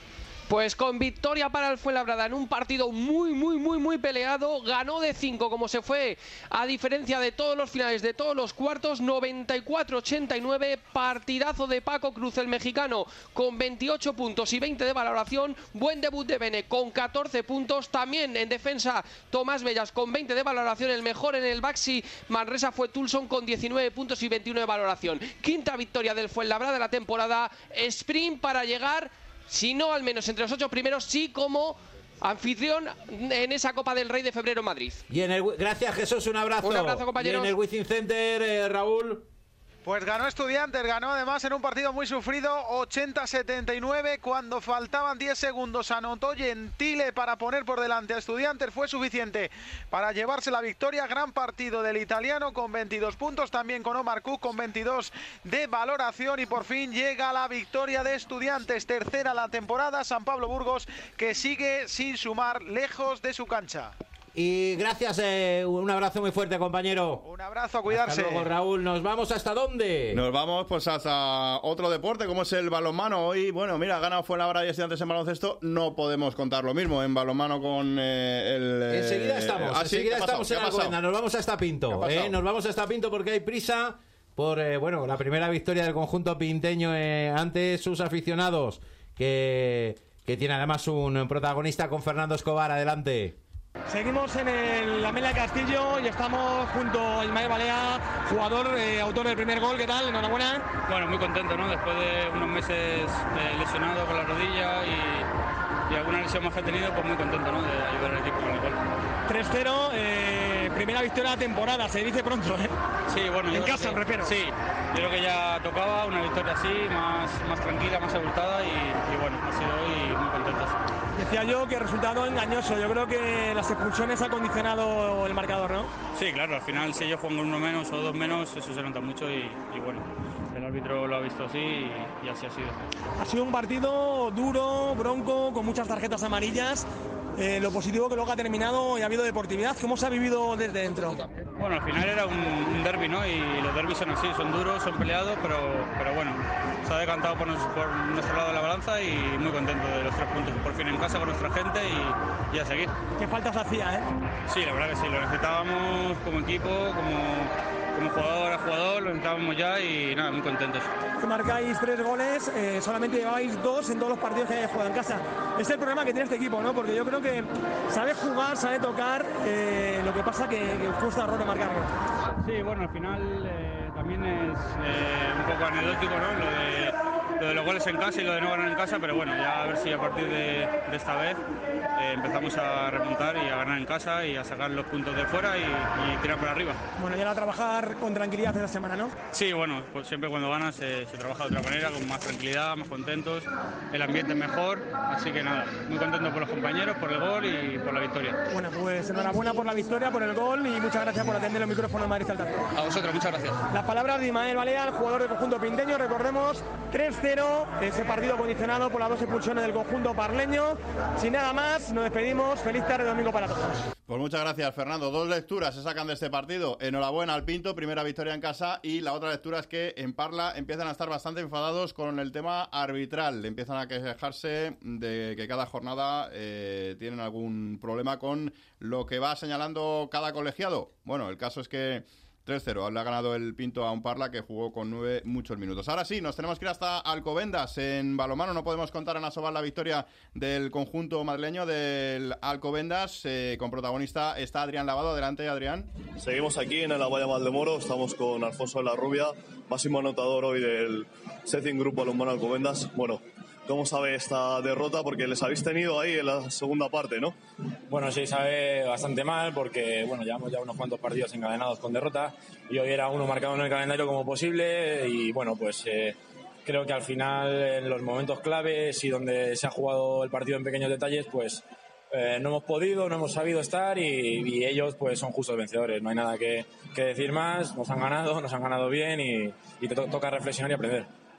Pues con victoria para el Fuenlabrada en un partido muy, muy, muy, muy peleado. Ganó de cinco, como se fue, a diferencia de todos los finales, de todos los cuartos, noventa y cuatro ochenta y nueve. Partidazo de Paco Cruz, el mexicano, con veintiocho puntos y veinte de valoración. Buen debut de Bene, con catorce puntos. También en defensa, Tomás Bellas, con veinte de valoración. El mejor en el Baxi Manresa fue Tulson, con diecinueve puntos y veintiuno de valoración. Quinta victoria del Fuenlabrada de la temporada. Sprint para llegar, si no al menos entre los ocho primeros, sí como anfitrión en esa Copa del Rey de febrero en Madrid. Y en el, gracias, Jesús, un abrazo. Un abrazo, compañeros. Y en el Wizzing Center, eh, Raúl. Pues ganó Estudiantes, ganó además en un partido muy sufrido, ochenta a setenta y nueve, cuando faltaban diez segundos anotó Gentile para poner por delante a Estudiantes, fue suficiente para llevarse la victoria. Gran partido del italiano con veintidós puntos, también con Omar Cook con veintidós de valoración, y por fin llega la victoria de Estudiantes, tercera la temporada. San Pablo Burgos, que sigue sin sumar, lejos de su cancha. Y gracias, eh, un abrazo muy fuerte, compañero. Un abrazo, a cuidarse. Hasta luego, Raúl. ¿Nos vamos hasta dónde? Nos vamos pues hasta otro deporte, como es el balonmano. Hoy, bueno, mira, ha ganado Fuenlabrada y Estudiantes en baloncesto. No podemos contar lo mismo en balonmano con eh, el... Eh, enseguida estamos, ¿ah, enseguida sí? estamos en Alcobendas. Nos vamos hasta Pinto. Eh, nos vamos hasta Pinto porque hay prisa por, eh, bueno, la primera victoria del conjunto pinteño eh, ante sus aficionados, que, que tiene además un protagonista con Fernando Escobar. Adelante. Seguimos en el Amelia Castillo y estamos junto a Ismael Balea, jugador, eh, autor del primer gol. ¿Qué tal? Enhorabuena. Bueno, muy contento, ¿no? Después de unos meses eh, lesionado con la rodilla y, y alguna lesión más que he tenido, pues muy contento, ¿no? De ayudar al equipo con el gol. tres cero, eh, primera victoria de la temporada, se dice pronto, ¿eh? Sí, bueno. En casa, me refiero. Sí, yo creo que ya tocaba una victoria así, más, más tranquila, más abultada y, y bueno, ha sido hoy muy contentos. Decía yo que resultado engañoso. Yo creo que las expulsiones ha condicionado el marcador, ¿no? Sí, claro, al final si ellos juegan con uno menos o dos menos, eso se nota mucho y, y bueno, el árbitro lo ha visto así y, y así ha sido. Ha sido un partido duro, bronco, con muchas tarjetas amarillas. Eh, lo positivo que luego ha terminado y ha habido deportividad. ¿Cómo se ha vivido desde dentro? Bueno, al final era un, un derbi, ¿no? Y los derbis son así, son duros, son peleados, pero, pero bueno, se ha decantado por, nos, por nuestro lado de la balanza y muy contento de los tres puntos por fin en casa con nuestra gente y, y a seguir. ¿Qué faltas hacía, eh? Sí, la verdad que sí, lo necesitábamos como equipo, como, como jugador a jugador, lo necesitábamos ya y nada, muy contentos. Marcáis tres goles, eh, solamente lleváis dos en todos los partidos que hayáis jugado en casa. Es el problema que tiene este equipo, ¿no? Porque yo creo que sabe jugar, sabe tocar, eh, lo que pasa que, que cuesta error de marcarlo. Sí, bueno, al final eh, también es eh, un poco anecdótico, ¿no? Lo de, lo de los goles en casa y lo de no ganar en casa, pero bueno, ya a ver si a partir de, de esta vez eh, empezamos a remontar y a ganar en casa y a sacar los puntos de fuera y, y tirar para arriba. Bueno, ya a trabajar con tranquilidad esta semana, ¿no? Sí, bueno, pues siempre cuando ganas se, se trabaja de otra manera, con más tranquilidad, más contentos, el ambiente es mejor, así que nada, muy contento por los compañeros, por el gol y por la victoria. Bueno, pues enhorabuena por la victoria, por el gol y muchas gracias por atender los micrófonos de Madrid al tanto. A vosotros, muchas gracias. Las palabras de Ismael Balea, el jugador del conjunto pinteño. Recordemos, tres cero, ese partido condicionado por las dos expulsiones del conjunto parleño. Sin nada más, nos despedimos. Feliz tarde de domingo para todos. Pues muchas gracias, Fernando. Dos lecturas se sacan de este partido. Enhorabuena al Pinto, primera victoria en casa, y la otra lectura es que en Parla empiezan a estar bastante enfadados con el tema arbitral. Empiezan a quejarse de que cada jornada eh, tienen algún problema con lo que va señalando cada colegiado. Bueno, el caso es que tres cero le ha ganado el Pinto a un Parla que jugó con nueve muchos minutos. Ahora sí, nos tenemos que ir hasta Alcobendas. En balonmano no podemos contar en Asobal la victoria del conjunto madrileño del Alcobendas. Eh, con protagonista está Adrián Lavado. Adelante, Adrián. Seguimos aquí en el Avalla Valdemoro. Estamos con Alfonso de la Rubia, máximo anotador hoy del Setting Group Balonmano Alcobendas. Bueno, ¿cómo sabe esta derrota? Porque les habéis tenido ahí en la segunda parte, ¿no? Bueno, sí, sabe bastante mal porque, bueno, llevamos ya unos cuantos partidos encadenados con derrota y hoy era uno marcado en el calendario como posible y, bueno, pues eh, creo que al final en los momentos claves y donde se ha jugado el partido en pequeños detalles, pues eh, no hemos podido, no hemos sabido estar y, y ellos pues son justos vencedores. No hay nada que, que decir más, nos han ganado, nos han ganado bien y, y te to- toca reflexionar y aprender.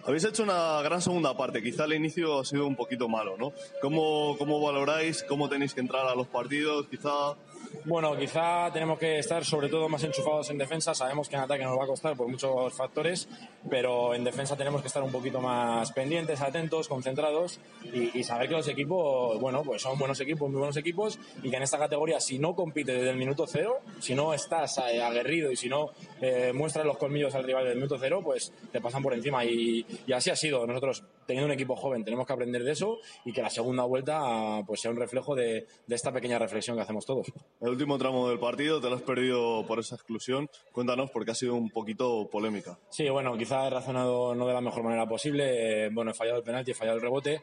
Habéis hecho una gran segunda parte, quizá el inicio ha sido un poquito malo, ¿no? ¿Cómo, cómo valoráis, cómo tenéis que entrar a los partidos? Quizá... Bueno, quizá tenemos que estar sobre todo más enchufados en defensa. Sabemos que en ataque nos va a costar por muchos factores, pero en defensa tenemos que estar un poquito más pendientes, atentos, concentrados y, y saber que los equipos, bueno, pues son buenos equipos, muy buenos equipos, y que en esta categoría, si no compites desde el minuto cero, si no estás eh, aguerrido y si no eh, muestras los colmillos al rival desde el minuto cero, pues te pasan por encima y, y así ha sido. Nosotros, teniendo un equipo joven, tenemos que aprender de eso y que la segunda vuelta pues sea un reflejo de, de esta pequeña reflexión que hacemos todos. El último tramo del partido te lo has perdido por esa exclusión. Cuéntanos, porque ha sido un poquito polémica. Sí, bueno, quizá he razonado no de la mejor manera posible. Eh, bueno, he fallado el penalti, he fallado el rebote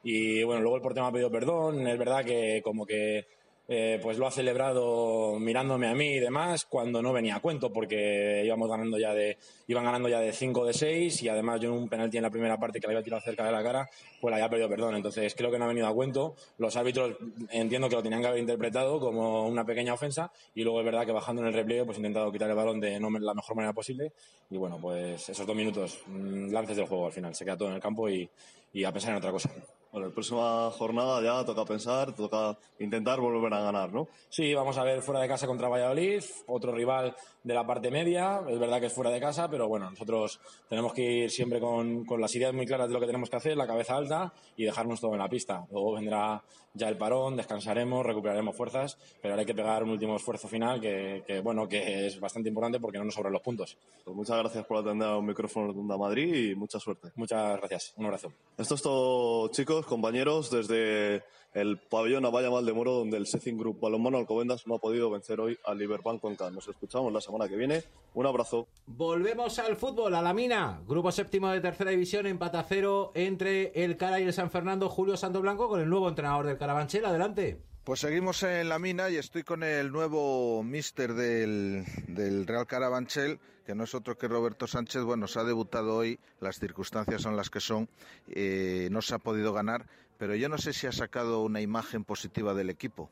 y bueno, luego el portero me ha pedido perdón. Es verdad que como que eh, pues lo ha celebrado mirándome a mí y demás cuando no venía a cuento, porque íbamos ganando ya de iban ganando ya de cinco de seis y además yo en un penalti en la primera parte que le había tirado cerca de la cara, pues le había perdido perdón. Entonces creo que no ha venido a cuento. Los árbitros entiendo que lo tenían que haber interpretado como una pequeña ofensa y luego es verdad que bajando en el repliegue pues he intentado quitar el balón de no la mejor manera posible y bueno, pues esos dos minutos, lances del juego al final, se queda todo en el campo y, y a pensar en otra cosa. Bueno, la próxima jornada ya toca pensar, toca intentar volver a ganar, ¿no? Sí, vamos a ver fuera de casa contra Valladolid, otro rival de la parte media. Es verdad que es fuera de casa, pero bueno, nosotros tenemos que ir siempre con, con las ideas muy claras de lo que tenemos que hacer, la cabeza alta y dejarnos todo en la pista. Luego vendrá ya el parón, descansaremos, recuperaremos fuerzas, pero ahora hay que pegar un último esfuerzo final que, que bueno, que es bastante importante porque no nos sobran los puntos. Pues muchas gracias por atender a un micrófono de Onda Madrid y mucha suerte. Muchas gracias, un abrazo. Esto es todo, chicos, compañeros, desde el pabellón Avalla Valdemoro, donde el Secing Group Balonmano Alcobendas no ha podido vencer hoy al Liberbank Cuenca. Nos escuchamos la semana que viene. Un abrazo. Volvemos al fútbol, a la mina. Grupo séptimo de tercera división, empate a cero entre el Cara y el San Fernando. Julio Santoblanco con el nuevo entrenador del Carabanchel. Adelante. Pues seguimos en la mina y estoy con el nuevo míster del, del Real Carabanchel, que no es otro que Roberto Sánchez. Bueno, se ha debutado hoy, las circunstancias son las que son, eh, no se ha podido ganar, pero yo no sé si ha sacado una imagen positiva del equipo.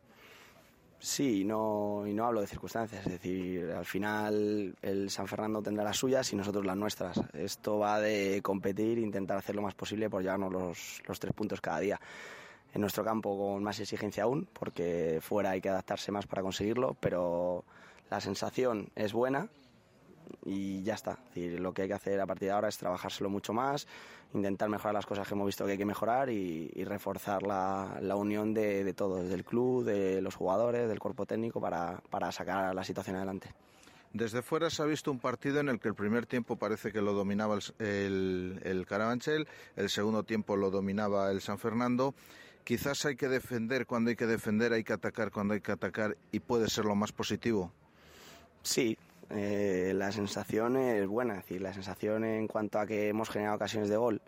Sí, y no, y no hablo de circunstancias, es decir, al final el San Fernando tendrá las suyas y nosotros las nuestras. Esto va de competir e intentar hacer lo más posible por llevarnos los, los tres puntos cada día. En nuestro campo con más exigencia aún, porque fuera hay que adaptarse más para conseguirlo, pero la sensación es buena y ya está. Es decir, lo que hay que hacer a partir de ahora es trabajárselo mucho más, intentar mejorar las cosas que hemos visto que hay que mejorar y, y reforzar la, la unión de, de todos, del club, de los jugadores, del cuerpo técnico para, para sacar la situación adelante. Desde fuera se ha visto un partido en el que el primer tiempo parece que lo dominaba el, el, el Carabanchel, el segundo tiempo lo dominaba el San Fernando. Quizás hay que defender cuando hay que defender, hay que atacar cuando hay que atacar y puede ser lo más positivo. Sí, eh, la sensación es buena, es decir, la sensación en cuanto a que hemos generado ocasiones de gol,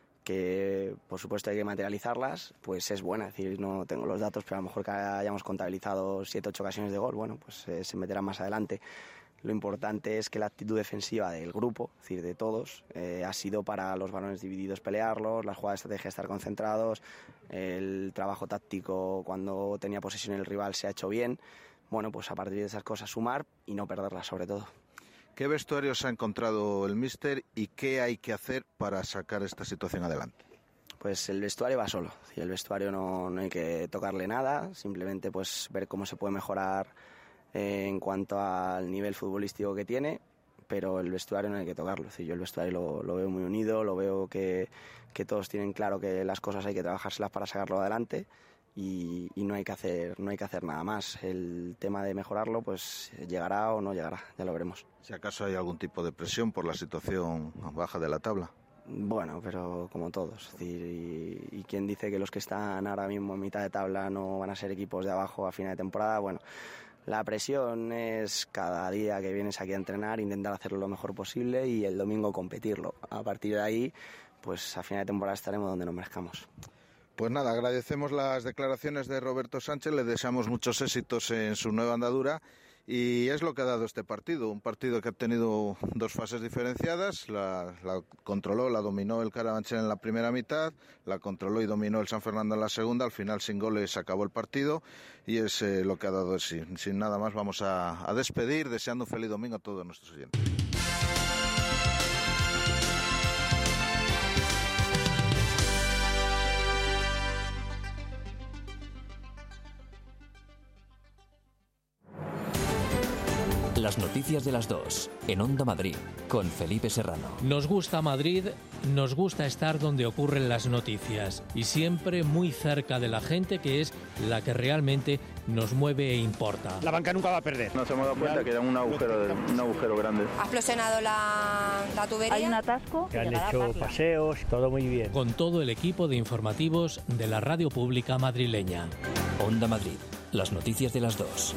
que por supuesto hay que materializarlas, pues es buena, es decir, no tengo los datos, pero a lo mejor que hayamos contabilizado siete ocho ocasiones de gol, bueno, pues eh, se meterá más adelante. Lo importante es que la actitud defensiva del grupo, es decir, de todos, eh, ha sido para los balones divididos pelearlos, la jugada de estrategia estar concentrados, el trabajo táctico cuando tenía posesión el rival se ha hecho bien. Bueno, pues a partir de esas cosas sumar y no perderlas sobre todo. ¿Qué vestuarios ha encontrado el míster y qué hay que hacer para sacar esta situación adelante? Pues el vestuario va solo, es decir, el vestuario no, no hay que tocarle nada, simplemente pues ver cómo se puede mejorar en cuanto al nivel futbolístico que tiene, pero el vestuario no hay que tocarlo. Es decir, yo el vestuario lo, lo veo muy unido, lo veo que, que todos tienen claro que las cosas hay que trabajárselas para sacarlo adelante y, y no hay que hacer no hay que hacer nada más. El tema de mejorarlo pues llegará o no llegará, ya lo veremos. Si acaso hay algún tipo de presión por la situación baja de la tabla. Bueno, pero como todos, es decir, y, y quien dice que los que están ahora mismo en mitad de tabla no van a ser equipos de abajo a final de temporada, bueno. La presión es cada día que vienes aquí a entrenar, intentar hacerlo lo mejor posible y el domingo competirlo. A partir de ahí, pues a final de temporada estaremos donde nos merezcamos. Pues nada, agradecemos las declaraciones de Roberto Sánchez, le deseamos muchos éxitos en su nueva andadura y es lo que ha dado este partido, un partido que ha tenido dos fases diferenciadas, la, la controló, la dominó el Carabanchel en la primera mitad, la controló y dominó el San Fernando en la segunda, al final sin goles acabó el partido y es eh, lo que ha dado sí. Sin nada más vamos a, a despedir, deseando un feliz domingo a todos nuestros oyentes. Las noticias de las dos, en Onda Madrid, con Felipe Serrano. Nos gusta Madrid, nos gusta estar donde ocurren las noticias y siempre muy cerca de la gente, que es la que realmente nos mueve e importa. La banca nunca va a perder. Nos hemos dado cuenta que era un agujero, un agujero grande. Ha explosionado la, la tubería. Hay un atasco. Que han hecho paseos, todo muy bien. Con todo el equipo de informativos de la radio pública madrileña. Onda Madrid, las noticias de las dos.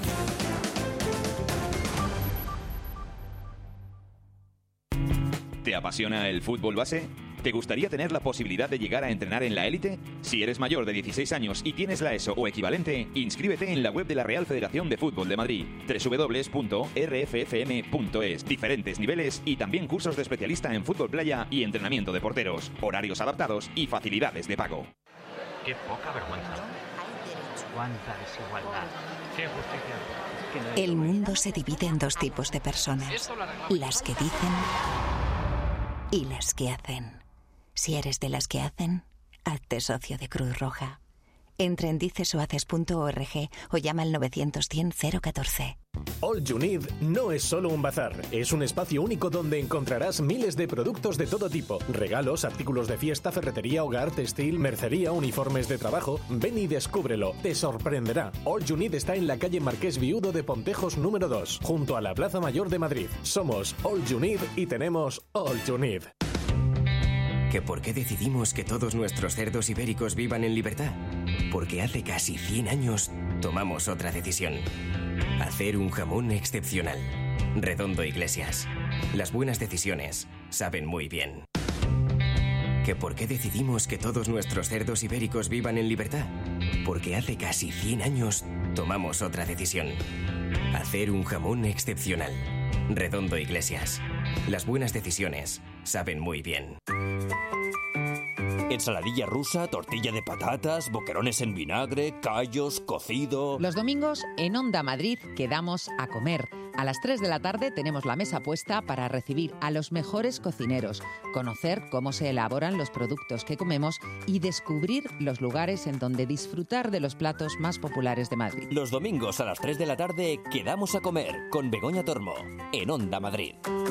¿Te apasiona el fútbol base? ¿Te gustaría tener la posibilidad de llegar a entrenar en la élite? Si eres mayor de dieciséis años y tienes la ESO o equivalente, inscríbete en la web de la Real Federación de Fútbol de Madrid, doble u doble u doble u punto r f f m punto es. Diferentes niveles y también cursos de especialista en fútbol playa y entrenamiento de porteros, horarios adaptados y facilidades de pago. Qué poca vergüenza. Cuánta desigualdad. Qué injusticia. El mundo se divide en dos tipos de personas, las que dicen y las que hacen. Si eres de las que hacen, hazte socio de Cruz Roja. Entra en dicesohaces punto org o llama al novecientos cien cero catorce. All You Need no es solo un bazar, es un espacio único donde encontrarás miles de productos de todo tipo. Regalos, artículos de fiesta, ferretería, hogar, textil, mercería, uniformes de trabajo. Ven y descúbrelo, te sorprenderá. All You Need está en la calle Marqués Viudo de Pontejos número dos, junto a la Plaza Mayor de Madrid. Somos All You Need y tenemos All You Need. ¿Que por qué decidimos que todos nuestros cerdos ibéricos vivan en libertad? Porque hace casi cien años tomamos otra decisión. Hacer un jamón excepcional. Redondo Iglesias. Las buenas decisiones saben muy bien. ¿Que por qué decidimos que todos nuestros cerdos ibéricos vivan en libertad? Porque hace casi cien años tomamos otra decisión. Hacer un jamón excepcional. Redondo Iglesias. Las buenas decisiones saben muy bien. Ensaladilla rusa, tortilla de patatas, boquerones en vinagre, callos, cocido... Los domingos en Onda Madrid quedamos a comer. A las tres de la tarde tenemos la mesa puesta para recibir a los mejores cocineros, conocer cómo se elaboran los productos que comemos y descubrir los lugares en donde disfrutar de los platos más populares de Madrid. Los domingos a las tres de la tarde quedamos a comer con Begoña Tormo en Onda Madrid.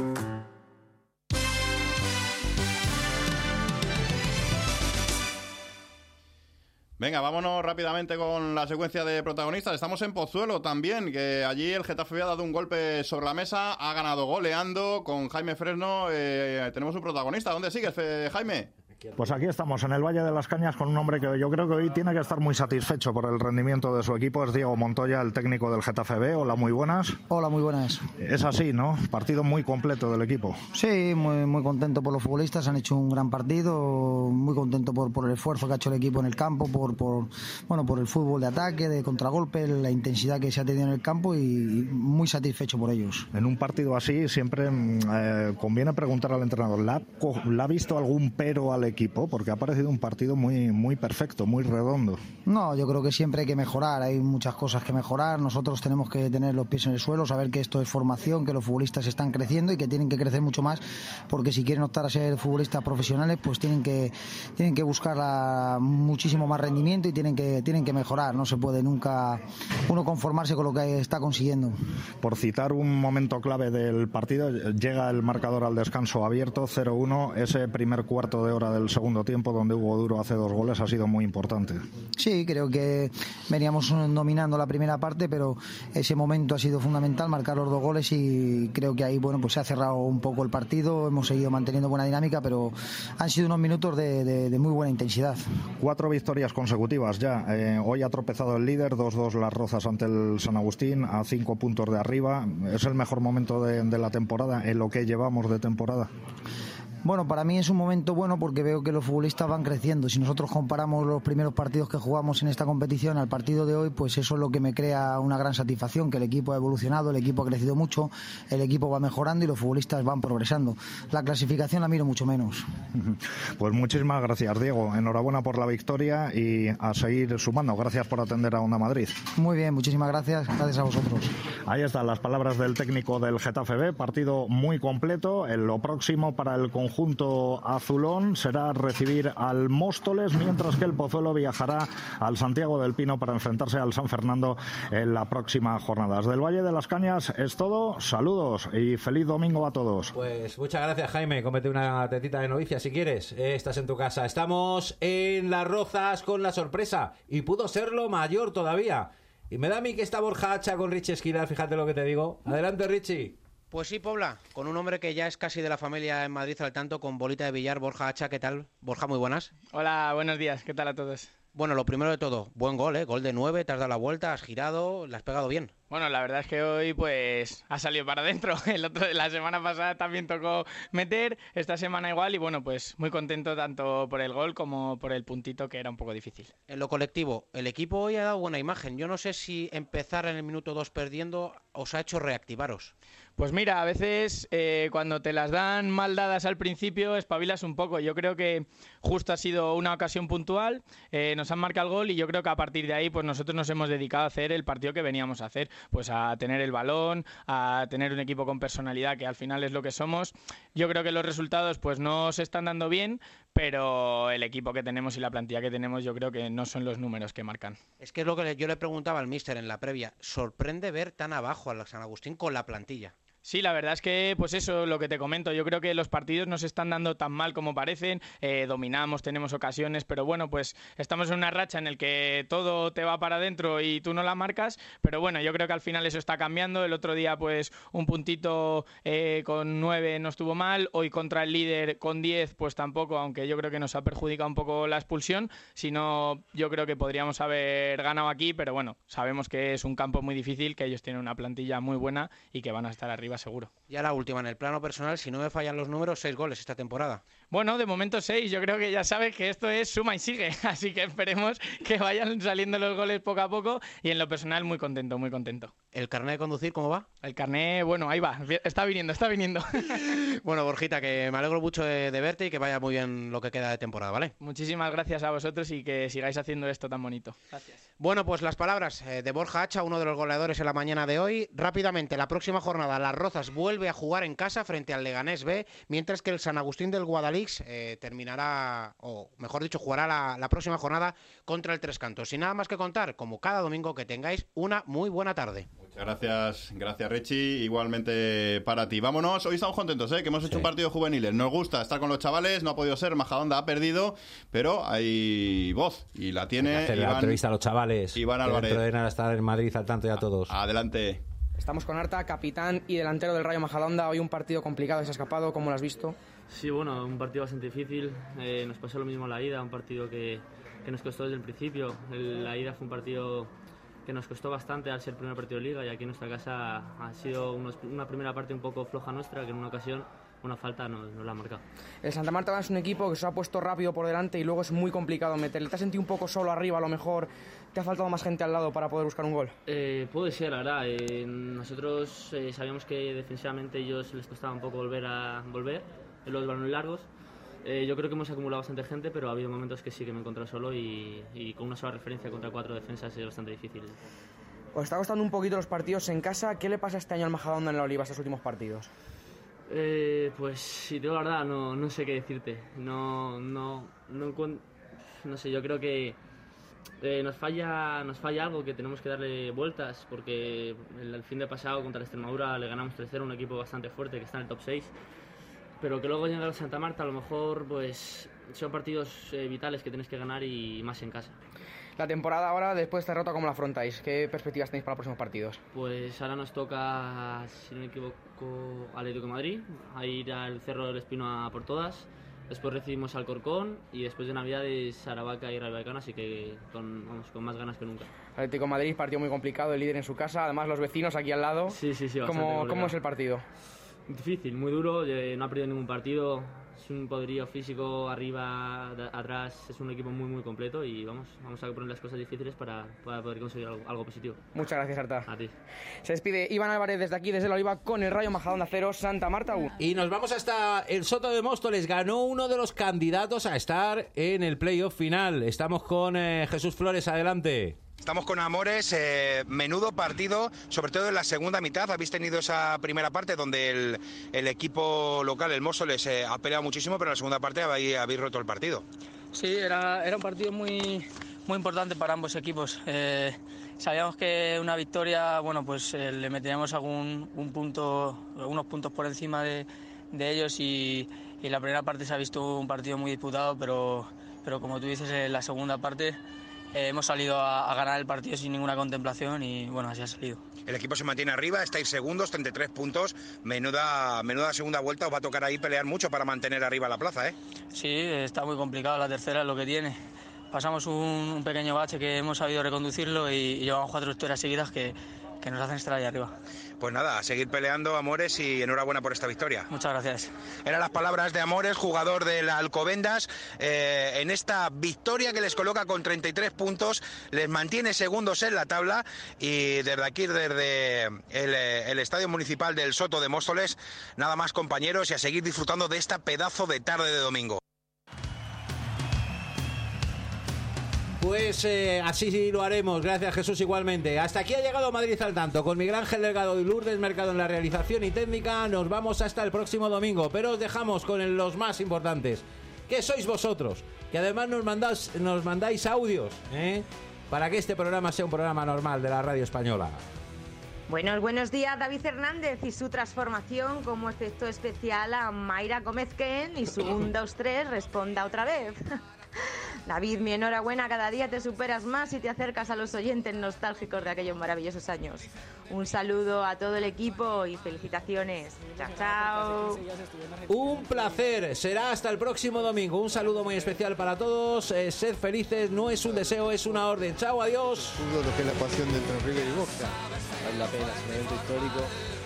Venga, vámonos rápidamente con la secuencia de protagonistas. Estamos en Pozuelo también, que allí el Getafe ha dado un golpe sobre la mesa, ha ganado goleando con Jaime Fresno. Eh, tenemos un protagonista. ¿Dónde sigues, Jaime? Pues aquí estamos, en el Valle de las Cañas, con un hombre que yo creo que hoy tiene que estar muy satisfecho por el rendimiento de su equipo. Es Diego Montoya, el técnico del Getafe B. Hola, muy buenas. Hola, muy buenas. Es así, ¿no? Partido muy completo del equipo. Sí, muy, muy contento por los futbolistas. Han hecho un gran partido. Muy contento por, por el esfuerzo que ha hecho el equipo en el campo, por, por, bueno, por el fútbol de ataque, de contragolpe, la intensidad que se ha tenido en el campo y, y muy satisfecho por ellos. En un partido así siempre eh, conviene preguntar al entrenador, ¿le ha, ¿le ha visto algún pero al equipo? Porque ha parecido un partido muy, muy perfecto, muy redondo. No, yo creo que siempre hay que mejorar, hay muchas cosas que mejorar. Nosotros tenemos que tener los pies en el suelo, saber que esto es formación, que los futbolistas están creciendo y que tienen que crecer mucho más, porque si quieren optar a ser futbolistas profesionales, pues tienen que tienen que buscar a muchísimo más rendimiento y tienen que tienen que mejorar. No se puede nunca uno conformarse con lo que está consiguiendo. Por citar un momento clave del partido, llega el marcador al descanso abierto, cero uno. Ese primer cuarto de hora del segundo tiempo, donde Hugo Duro hace dos goles, ha sido muy importante. Sí, creo que veníamos dominando la primera parte, pero ese momento ha sido fundamental, marcar los dos goles, y creo que ahí, bueno, pues se ha cerrado un poco el partido. Hemos seguido manteniendo buena dinámica, pero han sido unos minutos de, de, de muy buena intensidad. Cuatro victorias consecutivas ya. Eh, hoy ha tropezado el líder, dos dos Las Rozas ante el San Agustín, a cinco puntos de arriba. ¿Es el mejor momento de, de la temporada, en lo que llevamos de temporada? Bueno, para mí es un momento bueno porque veo que los futbolistas van creciendo. Si nosotros comparamos los primeros partidos que jugamos en esta competición al partido de hoy, pues eso es lo que me crea una gran satisfacción, que el equipo ha evolucionado, el equipo ha crecido mucho, el equipo va mejorando y los futbolistas van progresando. La clasificación la miro mucho menos. Pues muchísimas gracias, Diego. Enhorabuena por la victoria y a seguir sumando. Gracias por atender a Onda Madrid. Muy bien, muchísimas gracias. Gracias a vosotros. Ahí están las palabras del técnico del Getafe B. Partido muy completo. En lo próximo para el conjunto conjunto azulón será recibir al Móstoles, mientras que el Pozuelo viajará al Santiago del Pino para enfrentarse al San Fernando en la próxima jornada. Del Valle de las Cañas es todo. Saludos y feliz domingo a todos. Pues muchas gracias, Jaime. Cómete una tetita de novicia si quieres. Eh, estás en tu casa. Estamos en Las Rozas con la sorpresa, y pudo serlo mayor todavía. Y me da a mí que está Borja Hacha con Richie Esquilar, fíjate lo que te digo. Adelante, Richie. Pues sí, Pobla, con un hombre que ya es casi de la familia en Madrid al tanto, con bolita de billar, Borja Hacha. ¿Qué tal? Borja, muy buenas. Hola, buenos días. ¿Qué tal a todos? Bueno, lo primero de todo, buen gol, ¿eh? Gol de nueve, te has dado la vuelta, has girado, le has pegado bien. Bueno, la verdad es que hoy pues ha salido para adentro. El otro, la semana pasada también tocó meter, esta semana igual, y bueno, pues muy contento tanto por el gol como por el puntito, que era un poco difícil. En lo colectivo, el equipo hoy ha dado buena imagen. Yo no sé si empezar en el minuto dos perdiendo os ha hecho reactivaros. Pues mira, a veces eh, cuando te las dan mal dadas al principio espabilas un poco. Yo creo que justo ha sido una ocasión puntual, eh, nos han marcado el gol y yo creo que a partir de ahí pues nosotros nos hemos dedicado a hacer el partido que veníamos a hacer, pues a tener el balón, a tener un equipo con personalidad, que al final es lo que somos. Yo creo que los resultados pues no se están dando bien, pero el equipo que tenemos y la plantilla que tenemos yo creo que no son los números que marcan. Es que es lo que yo le preguntaba al míster en la previa, sorprende ver tan abajo al San Agustín con la plantilla. Sí, la verdad es que, pues eso, lo que te comento, yo creo que los partidos no se están dando tan mal como parecen, eh, dominamos, tenemos ocasiones, pero bueno, pues estamos en una racha en la que todo te va para adentro y tú no la marcas, pero bueno, yo creo que al final eso está cambiando. El otro día, pues un puntito eh, con nueve no estuvo mal, hoy contra el líder con diez, pues tampoco, aunque yo creo que nos ha perjudicado un poco la expulsión, si no, yo creo que podríamos haber ganado aquí, pero bueno, sabemos que es un campo muy difícil, que ellos tienen una plantilla muy buena y que van a estar arriba seguro. Ya la última, en el plano personal, si no me fallan los números, seis goles esta temporada. Bueno, de momento seis, yo creo que ya sabes que esto es suma y sigue, así que esperemos que vayan saliendo los goles poco a poco, y en lo personal muy contento, muy contento. ¿El carnet de conducir cómo va? El carnet, bueno, ahí va, está viniendo, está viniendo. Bueno, Borjita, que me alegro mucho de, de verte y que vaya muy bien lo que queda de temporada, ¿vale? Muchísimas gracias a vosotros y que sigáis haciendo esto tan bonito. Gracias. Bueno, pues las palabras de Borja Hacha, uno de los goleadores en la mañana de hoy. Rápidamente, la próxima jornada, Las Rozas vuelve a jugar en casa frente al Leganés B, mientras que el San Agustín del Guadalix eh, terminará, o mejor dicho, jugará la, la próxima jornada contra el Tres Cantos. Sin nada más que contar, como cada domingo, que tengáis una muy buena tarde. Muchas gracias, gracias Richie, igualmente para ti. Vámonos, hoy estamos contentos, ¿eh? Que hemos hecho sí. un partido juveniles, nos gusta estar con los chavales, no ha podido ser, Majadahonda ha perdido, pero hay voz y la tiene hacer Iván, la entrevista a los chavales. Iván Álvarez. Dentro de nada estar en Madrid al tanto ya todos. Adelante. Estamos con Arta, capitán y delantero del Rayo Majadahonda. Hoy un partido complicado, se ha escapado, ¿cómo lo has visto? Sí, bueno, un partido bastante difícil. Eh, nos pasó lo mismo en la ida, un partido que, que nos costó desde el principio. El, la ida fue un partido que nos costó bastante al ser el primer partido de Liga, y aquí en nuestra casa ha sido unos, una primera parte un poco floja nuestra, que en una ocasión una falta nos, nos la ha marcado. El Santa Marta es un equipo que se ha puesto rápido por delante y luego es muy complicado meterle. ¿Te has sentido un poco solo arriba? A lo mejor te ha faltado más gente al lado para poder buscar un gol. Eh, puede ser, la verdad. Eh, nosotros eh, sabíamos que defensivamente a ellos les costaba un poco volver a volver en los balones largos. Eh, yo creo que hemos acumulado bastante gente, pero ha habido momentos que sí que me he encontrado solo y, y con una sola referencia contra cuatro defensas es bastante difícil. Os está costando un poquito los partidos en casa. ¿Qué le pasa este año al Majadahonda en la Oliva, estos últimos partidos? Eh, pues si te digo la verdad, no, no sé qué decirte. No, no, no, no sé, yo creo que eh, nos falla nos falla algo que tenemos que darle vueltas, porque el, el fin de pasado contra la Extremadura le ganamos tres cero, un equipo bastante fuerte que está en el top seis, pero que luego llega al Santa Marta, a lo mejor pues son partidos eh, vitales que tienes que ganar, y más en casa. La temporada ahora, después de esta derrota, ¿cómo la afrontáis? ¿Qué perspectivas tenéis para los próximos partidos? Pues ahora nos toca, si no me equivoco, Atlético de Madrid, a ir al Cerro del Espino a por todas. Después recibimos al Corcón y después de Navidades Aravaca y Rayo Vallecano, así que con, vamos, con más ganas que nunca. Atlético de Madrid, partido muy complicado, el líder en su casa, además los vecinos aquí al lado. Sí, sí, sí. ¿Cómo, ¿Cómo es el partido? Difícil, muy duro, no ha perdido ningún partido. Es un poderío físico arriba, atrás, es un equipo muy muy completo y vamos, vamos a poner las cosas difíciles para, para poder conseguir algo, algo positivo. Muchas gracias, Arta. A ti. Se despide Iván Álvarez desde aquí, desde la Oliva, con el Rayo Majadahonda cero, Santa Marta uno. Y nos vamos hasta el Soto de Móstoles. Ganó uno de los candidatos a estar en el playoff final. Estamos con eh, Jesús Flores, adelante. Estamos con Amores, eh, menudo partido, sobre todo en la segunda mitad. Habéis tenido esa primera parte donde el, el equipo local, el Móstoles, eh, ha peleado muchísimo, pero en la segunda parte habéis, habéis roto el partido. Sí, era, era un partido muy, muy importante para ambos equipos. Eh, sabíamos que una victoria, bueno, pues eh, le meteríamos algún un punto, algunos puntos por encima de, de ellos y, y la primera parte se ha visto un partido muy disputado, pero, pero como tú dices, en la segunda parte Eh, hemos salido a, a ganar el partido sin ninguna contemplación y bueno, así ha salido. El equipo se mantiene arriba, estáis segundos, treinta y tres puntos, menuda, menuda segunda vuelta, os va a tocar ahí pelear mucho para mantener arriba la plaza, ¿eh? Sí, está muy complicado, la tercera es lo que tiene. Pasamos un, un pequeño bache que hemos sabido reconducirlo y, y llevamos cuatro victorias seguidas que, que nos hacen estar ahí arriba. Pues nada, a seguir peleando, Amores, y enhorabuena por esta victoria. Muchas gracias. Eran las palabras de Amores, jugador del Alcobendas, eh, en esta victoria que les coloca con treinta y tres puntos, les mantiene segundos en la tabla y desde aquí, desde el, el Estadio Municipal del Soto de Móstoles, nada más, compañeros, y a seguir disfrutando de esta pedazo de tarde de domingo. Pues eh, así sí lo haremos, gracias Jesús igualmente. Hasta aquí ha llegado Madrid al tanto, con Miguel Ángel Delgado y Lourdes Mercado en la realización y técnica. Nos vamos hasta el próximo domingo, pero os dejamos con el, los más importantes, que sois vosotros, que además nos mandáis, nos mandáis audios, ¿eh? para que este programa sea un programa normal de la radio española. Buenos, buenos días, David Hernández y su transformación como efecto especial a Mayra Gómez Ken y su un, dos, tres, responda otra vez. David, mi enhorabuena, cada día te superas más y te acercas a los oyentes nostálgicos de aquellos maravillosos años. Un saludo a todo el equipo y felicitaciones. Chao, chao. Un placer, será hasta el próximo domingo. Un saludo muy especial para todos, eh, sed felices, no es un deseo, es una orden. Chao, adiós. Todo lo que es la pasión de entre River y Boca. Vale la pena, es un evento histórico.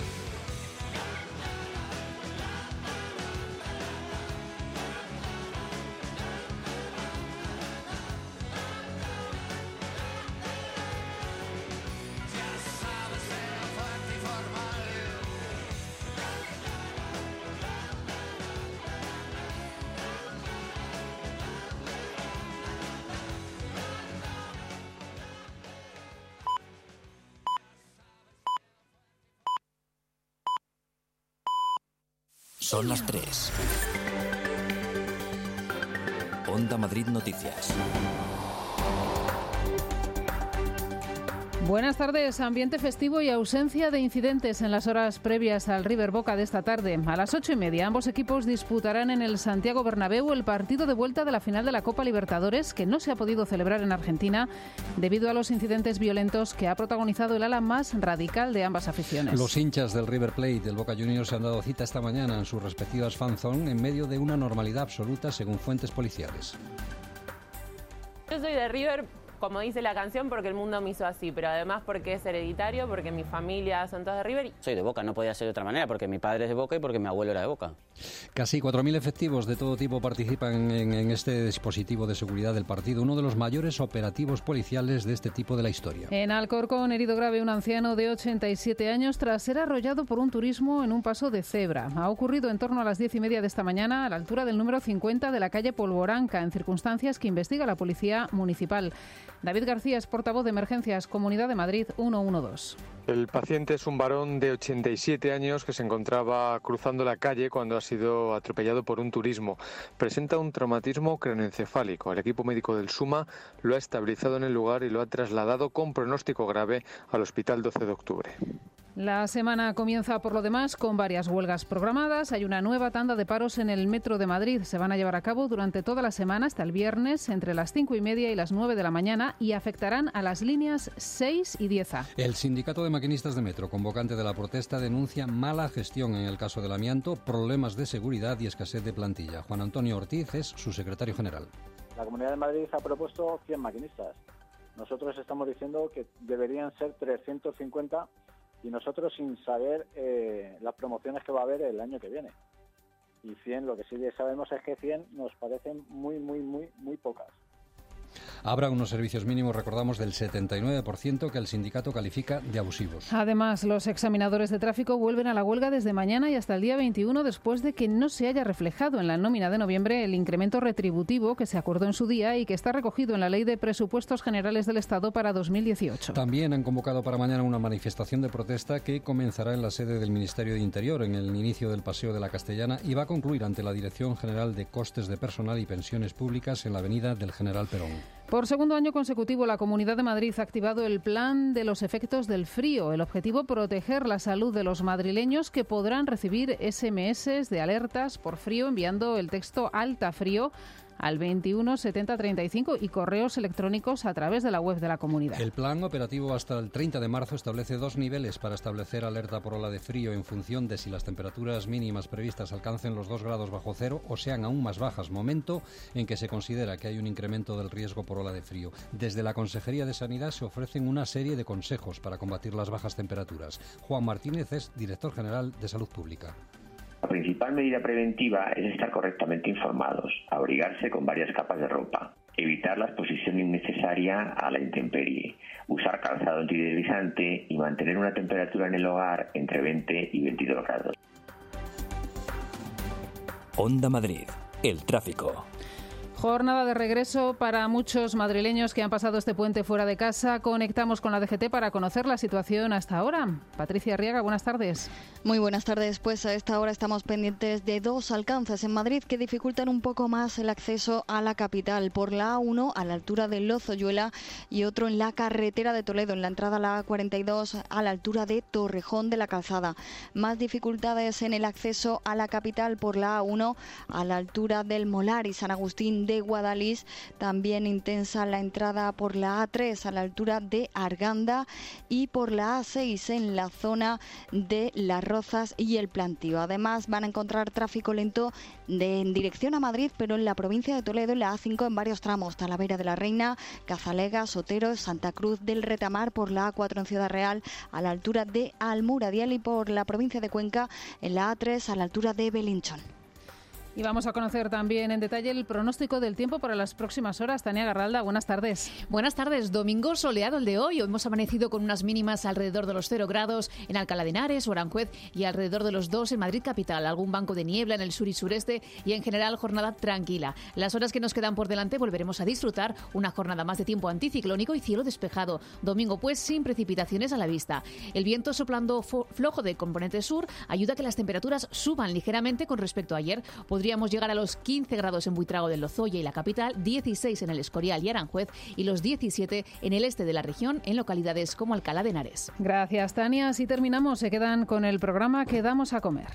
Son las tres. Onda Madrid Noticias. Buenas tardes. Ambiente festivo y ausencia de incidentes en las horas previas al River Boca de esta tarde. A las ocho y media, ambos equipos disputarán en el Santiago Bernabéu el partido de vuelta de la final de la Copa Libertadores, que no se ha podido celebrar en Argentina debido a los incidentes violentos que ha protagonizado el ala más radical de ambas aficiones. Los hinchas del River Plate y del Boca Juniors se han dado cita esta mañana en sus respectivas fanzone en medio de una normalidad absoluta, según fuentes policiales. Yo soy de River, como dice la canción, porque el mundo me hizo así, pero además porque es hereditario, porque mi familia son todos de River. Soy de Boca, no podía ser de otra manera, porque mi padre es de Boca y porque mi abuelo era de Boca. Casi cuatro mil efectivos de todo tipo participan en, en este dispositivo de seguridad del partido, uno de los mayores operativos policiales de este tipo de la historia. En Alcorcón, herido grave un anciano de ochenta y siete años tras ser arrollado por un turismo en un paso de cebra. Ha ocurrido en torno a las diez y media de esta mañana a la altura del número cincuenta de la calle Polvoranca, en circunstancias que investiga la Policía Municipal. David García es portavoz de Emergencias, Comunidad de Madrid ciento doce. El paciente es un varón de ochenta y siete años que se encontraba cruzando la calle cuando ha sido atropellado por un turismo. Presenta un traumatismo craneoencefálico. El equipo médico del SUMA lo ha estabilizado en el lugar y lo ha trasladado con pronóstico grave al Hospital doce de octubre. La semana comienza por lo demás con varias huelgas programadas. Hay una nueva tanda de paros en el Metro de Madrid. Se van a llevar a cabo durante toda la semana hasta el viernes entre las cinco y media y las nueve de la mañana y afectarán a las líneas seis y diez A. El Sindicato de Maquinistas de Metro, convocante de la protesta, denuncia mala gestión en el caso del amianto, problemas de seguridad y escasez de plantilla. Juan Antonio Ortiz es su secretario general. La Comunidad de Madrid ha propuesto cien maquinistas. Nosotros estamos diciendo que deberían ser trescientos cincuenta y nosotros sin saber eh, las promociones que va a haber el año que viene. Y cien, lo que sí sabemos es que cien nos parecen muy, muy, muy, muy pocas. Habrá unos servicios mínimos, recordamos, del setenta y nueve por ciento que el sindicato califica de abusivos. Además, los examinadores de tráfico vuelven a la huelga desde mañana y hasta el día veintiuno, después de que no se haya reflejado en la nómina de noviembre el incremento retributivo que se acordó en su día y que está recogido en la Ley de Presupuestos Generales del Estado para dos mil dieciocho. También han convocado para mañana una manifestación de protesta que comenzará en la sede del Ministerio de Interior, en el inicio del Paseo de la Castellana, y va a concluir ante la Dirección General de Costes de Personal y Pensiones Públicas en la avenida del General Perón. Por segundo año consecutivo, la Comunidad de Madrid ha activado el plan de los efectos del frío. El objetivo, proteger la salud de los madrileños, que podrán recibir ese eme ese de alertas por frío enviando el texto alta frío al veintiuno setenta treinta y cinco y correos electrónicos a través de la web de la comunidad. El plan operativo hasta el treinta de marzo establece dos niveles para establecer alerta por ola de frío en función de si las temperaturas mínimas previstas alcancen los dos grados bajo cero o sean aún más bajas, momento en que se considera que hay un incremento del riesgo por ola de frío. Desde la Consejería de Sanidad se ofrecen una serie de consejos para combatir las bajas temperaturas. Juan Martínez es director general de Salud Pública. La principal medida preventiva es estar correctamente informados, abrigarse con varias capas de ropa, evitar la exposición innecesaria a la intemperie, usar calzado antideslizante y mantener una temperatura en el hogar entre veinte y veintidós grados. Onda Madrid, el tráfico. Jornada de regreso para muchos madrileños que han pasado este puente fuera de casa. Conectamos con la D G T para conocer la situación hasta ahora. Patricia Arriaga, buenas tardes. Muy buenas tardes. Pues a esta hora estamos pendientes de dos alcances en Madrid que dificultan un poco más el acceso a la capital. Por la A uno, a la altura de Lozoyuela, y otro en la carretera de Toledo, en la entrada a la A cuarenta y dos, a la altura de Torrejón de la Calzada. Más dificultades en el acceso a la capital por la A uno, a la altura del Molar y San Agustín de Guadalís. También intensa la entrada por la A tres a la altura de Arganda y por la A seis en la zona de Las Rozas y el Plantío. Además van a encontrar tráfico lento de, en dirección a Madrid, pero en la provincia de Toledo, en la A cinco en varios tramos: Talavera de la Reina, Cazalega, Sotero, Santa Cruz del Retamar, por la A cuatro en Ciudad Real a la altura de Almuradiel, y por la provincia de Cuenca en la A tres a la altura de Belinchón. Y vamos a conocer también en detalle el pronóstico del tiempo para las próximas horas. Tania Garralda, buenas tardes. Buenas tardes. Domingo soleado el de hoy. Hoy hemos amanecido con unas mínimas alrededor de los cero grados en Alcalá de Henares o Aranjuez y alrededor de los dos en Madrid capital. Algún banco de niebla en el sur y sureste y en general jornada tranquila. Las horas que nos quedan por delante volveremos a disfrutar una jornada más de tiempo anticiclónico y cielo despejado. Domingo pues sin precipitaciones a la vista. El viento soplando flojo de componente sur ayuda a que las temperaturas suban ligeramente con respecto a ayer. Podríamos llegar a los quince grados en Buitrago del Lozoya y la capital, dieciséis en el Escorial y Aranjuez y los diecisiete en el este de la región en localidades como Alcalá de Henares. Gracias, Tania. Así terminamos. Se quedan con el programa Quedamos a Comer.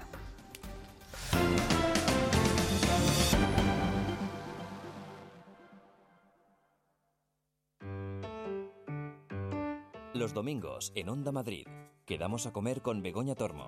Los domingos en Onda Madrid, Quedamos a Comer con Begoña Tormo.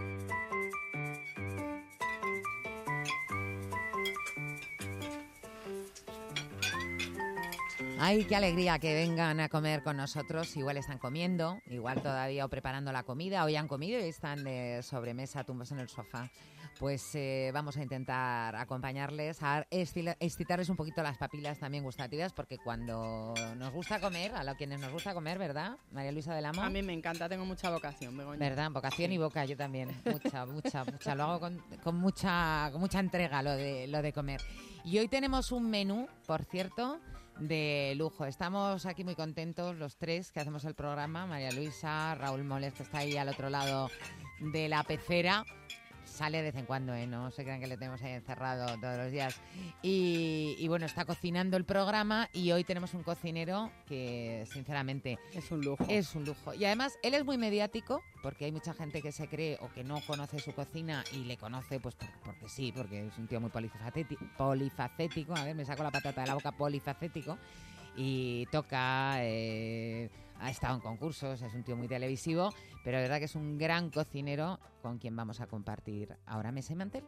Ay, qué alegría que vengan a comer con nosotros. Igual están comiendo, igual todavía o preparando la comida. Hoy han comido y están de sobremesa, tumbos en el sofá. Pues eh, vamos a intentar acompañarles, a excitarles un poquito las papilas también gustativas, porque cuando nos gusta comer, a los quienes nos gusta comer, ¿verdad, María Luisa del Amo? A mí me encanta, tengo mucha vocación, Begoña. ¿Verdad? Vocación sí. Y boca, yo también. Mucha, mucha, mucha. Lo hago con, con, mucha, con mucha entrega, lo de, lo de comer. Y hoy tenemos un menú, por cierto, de lujo. Estamos aquí muy contentos los tres que hacemos el programa, María Luisa, Raúl Moles, que está ahí al otro lado de la pecera. Sale de vez en cuando, ¿eh? No se crean que le tenemos ahí encerrado todos los días. Y, y bueno, está cocinando el programa y hoy tenemos un cocinero que, sinceramente... Es un lujo. Es un lujo. Y además, él es muy mediático, porque hay mucha gente que se cree o que no conoce su cocina y le conoce, pues por, porque sí, porque es un tío muy polifacético, polifacético. A ver, me saco la patata de la boca, polifacético. Y toca... Eh, ha estado en concursos, es un tío muy televisivo, pero la verdad que es un gran cocinero con quien vamos a compartir ahora mesa y mantel.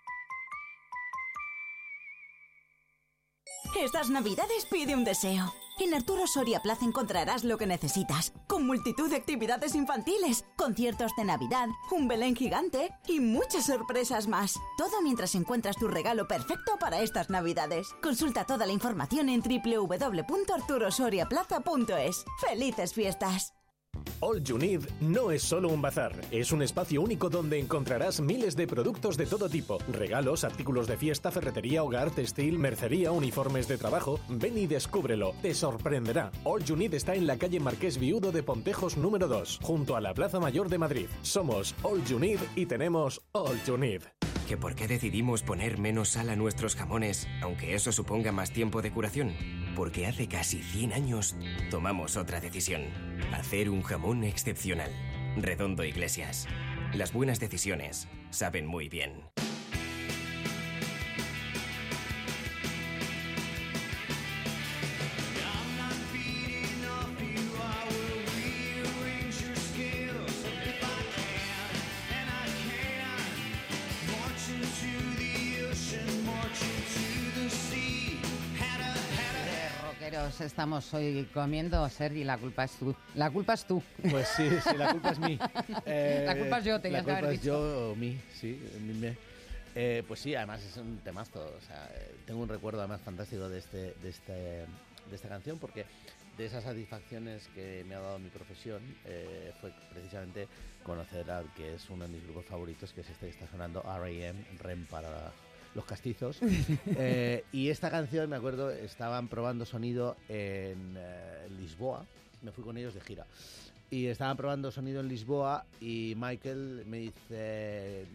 Estas navidades pide un deseo. En Arturo Soria Plaza encontrarás lo que necesitas, con multitud de actividades infantiles, conciertos de Navidad, un Belén gigante y muchas sorpresas más. Todo mientras encuentras tu regalo perfecto para estas Navidades. Consulta toda la información en doble u doble u doble u punto arturo soria plaza punto es. ¡Felices fiestas! All You Need no es solo un bazar, es un espacio único donde encontrarás miles de productos de todo tipo, regalos, artículos de fiesta, ferretería, hogar, textil, mercería, uniformes de trabajo. Ven y descúbrelo, te sorprenderá. All You Need está en la calle Marqués Viudo de Pontejos número dos, junto a la Plaza Mayor de Madrid. Somos All You Need y tenemos All You Need. ¿Que por qué decidimos poner menos sal a nuestros jamones, aunque eso suponga más tiempo de curación? Porque hace casi cien años tomamos otra decisión. Hacer un jamón excepcional. Redondo Iglesias. Las buenas decisiones saben muy bien. Estamos hoy comiendo, Sergi, la culpa es tú. La culpa es tú. Pues sí, sí, la culpa es mí. Eh, la culpa es yo, tenías que haber dicho. La culpa es yo o mí, sí. Mi, me. Eh, pues sí, además es un temazo. O sea, tengo un recuerdo además fantástico de, este, de, este, de esta canción, porque de esas satisfacciones que me ha dado mi profesión eh, fue precisamente conocer al que es uno de mis grupos favoritos, que es este que está sonando, R E M, R E M para los castizos. eh, y esta canción, me acuerdo, estaban probando sonido en eh, Lisboa. Me fui con ellos de gira. Y estaban probando sonido en Lisboa y Michael me dice,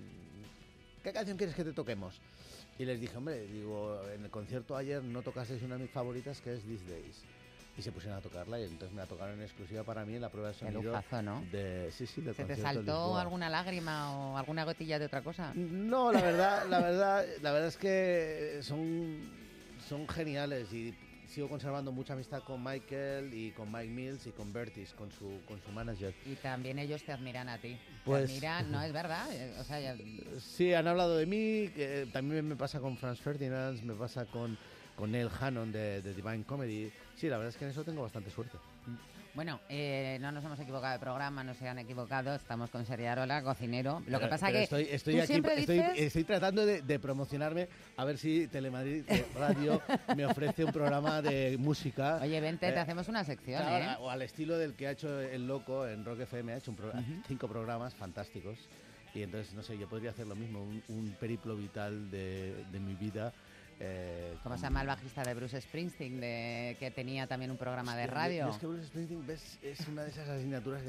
¿qué canción quieres que te toquemos? Y les dije, hombre, digo, en el concierto ayer no tocasteis una de mis favoritas, que es These Days. Y se pusieron a tocarla y entonces me la tocaron en exclusiva para mí en la prueba de sonido. Qué lujazo, ¿no? De, sí, sí, del ¿Se te concierto de saltó Lisboa. alguna lágrima o alguna gotilla de otra cosa? No, la verdad, la verdad, la verdad es que son, son geniales y sigo conservando mucha amistad con Michael y con Mike Mills y con Bertis, con su, con su manager. Y también ellos te admiran a ti. Pues, te admiran, ¿no? Es verdad. O sea, ya... Sí, han hablado de mí, que también me pasa con Franz Ferdinand, me pasa con, con Neil Hannon de, de Divine Comedy. Sí, la verdad es que en eso tengo bastante suerte. Bueno, eh, no nos hemos equivocado de programa, no se han equivocado, estamos con Sergi Arola, cocinero. Lo pero, que pasa pero que estoy, estoy tú aquí, siempre estoy, dices... estoy tratando de, de promocionarme, a ver si Telemadrid eh, Radio me ofrece un programa de música. Oye, vente, eh, te hacemos una sección, claro, ¿eh? O al estilo del que ha hecho El Loco en Rock F M, ha hecho un pro, Uh-huh. cinco programas fantásticos. Y entonces, no sé, yo podría hacer lo mismo, un, un periplo vital de, de mi vida. Eh, ¿Cómo con... se llama el bajista de Bruce Springsteen, de, que tenía también un programa de radio? Es que Bruce Springsteen, ves, es una de esas asignaturas que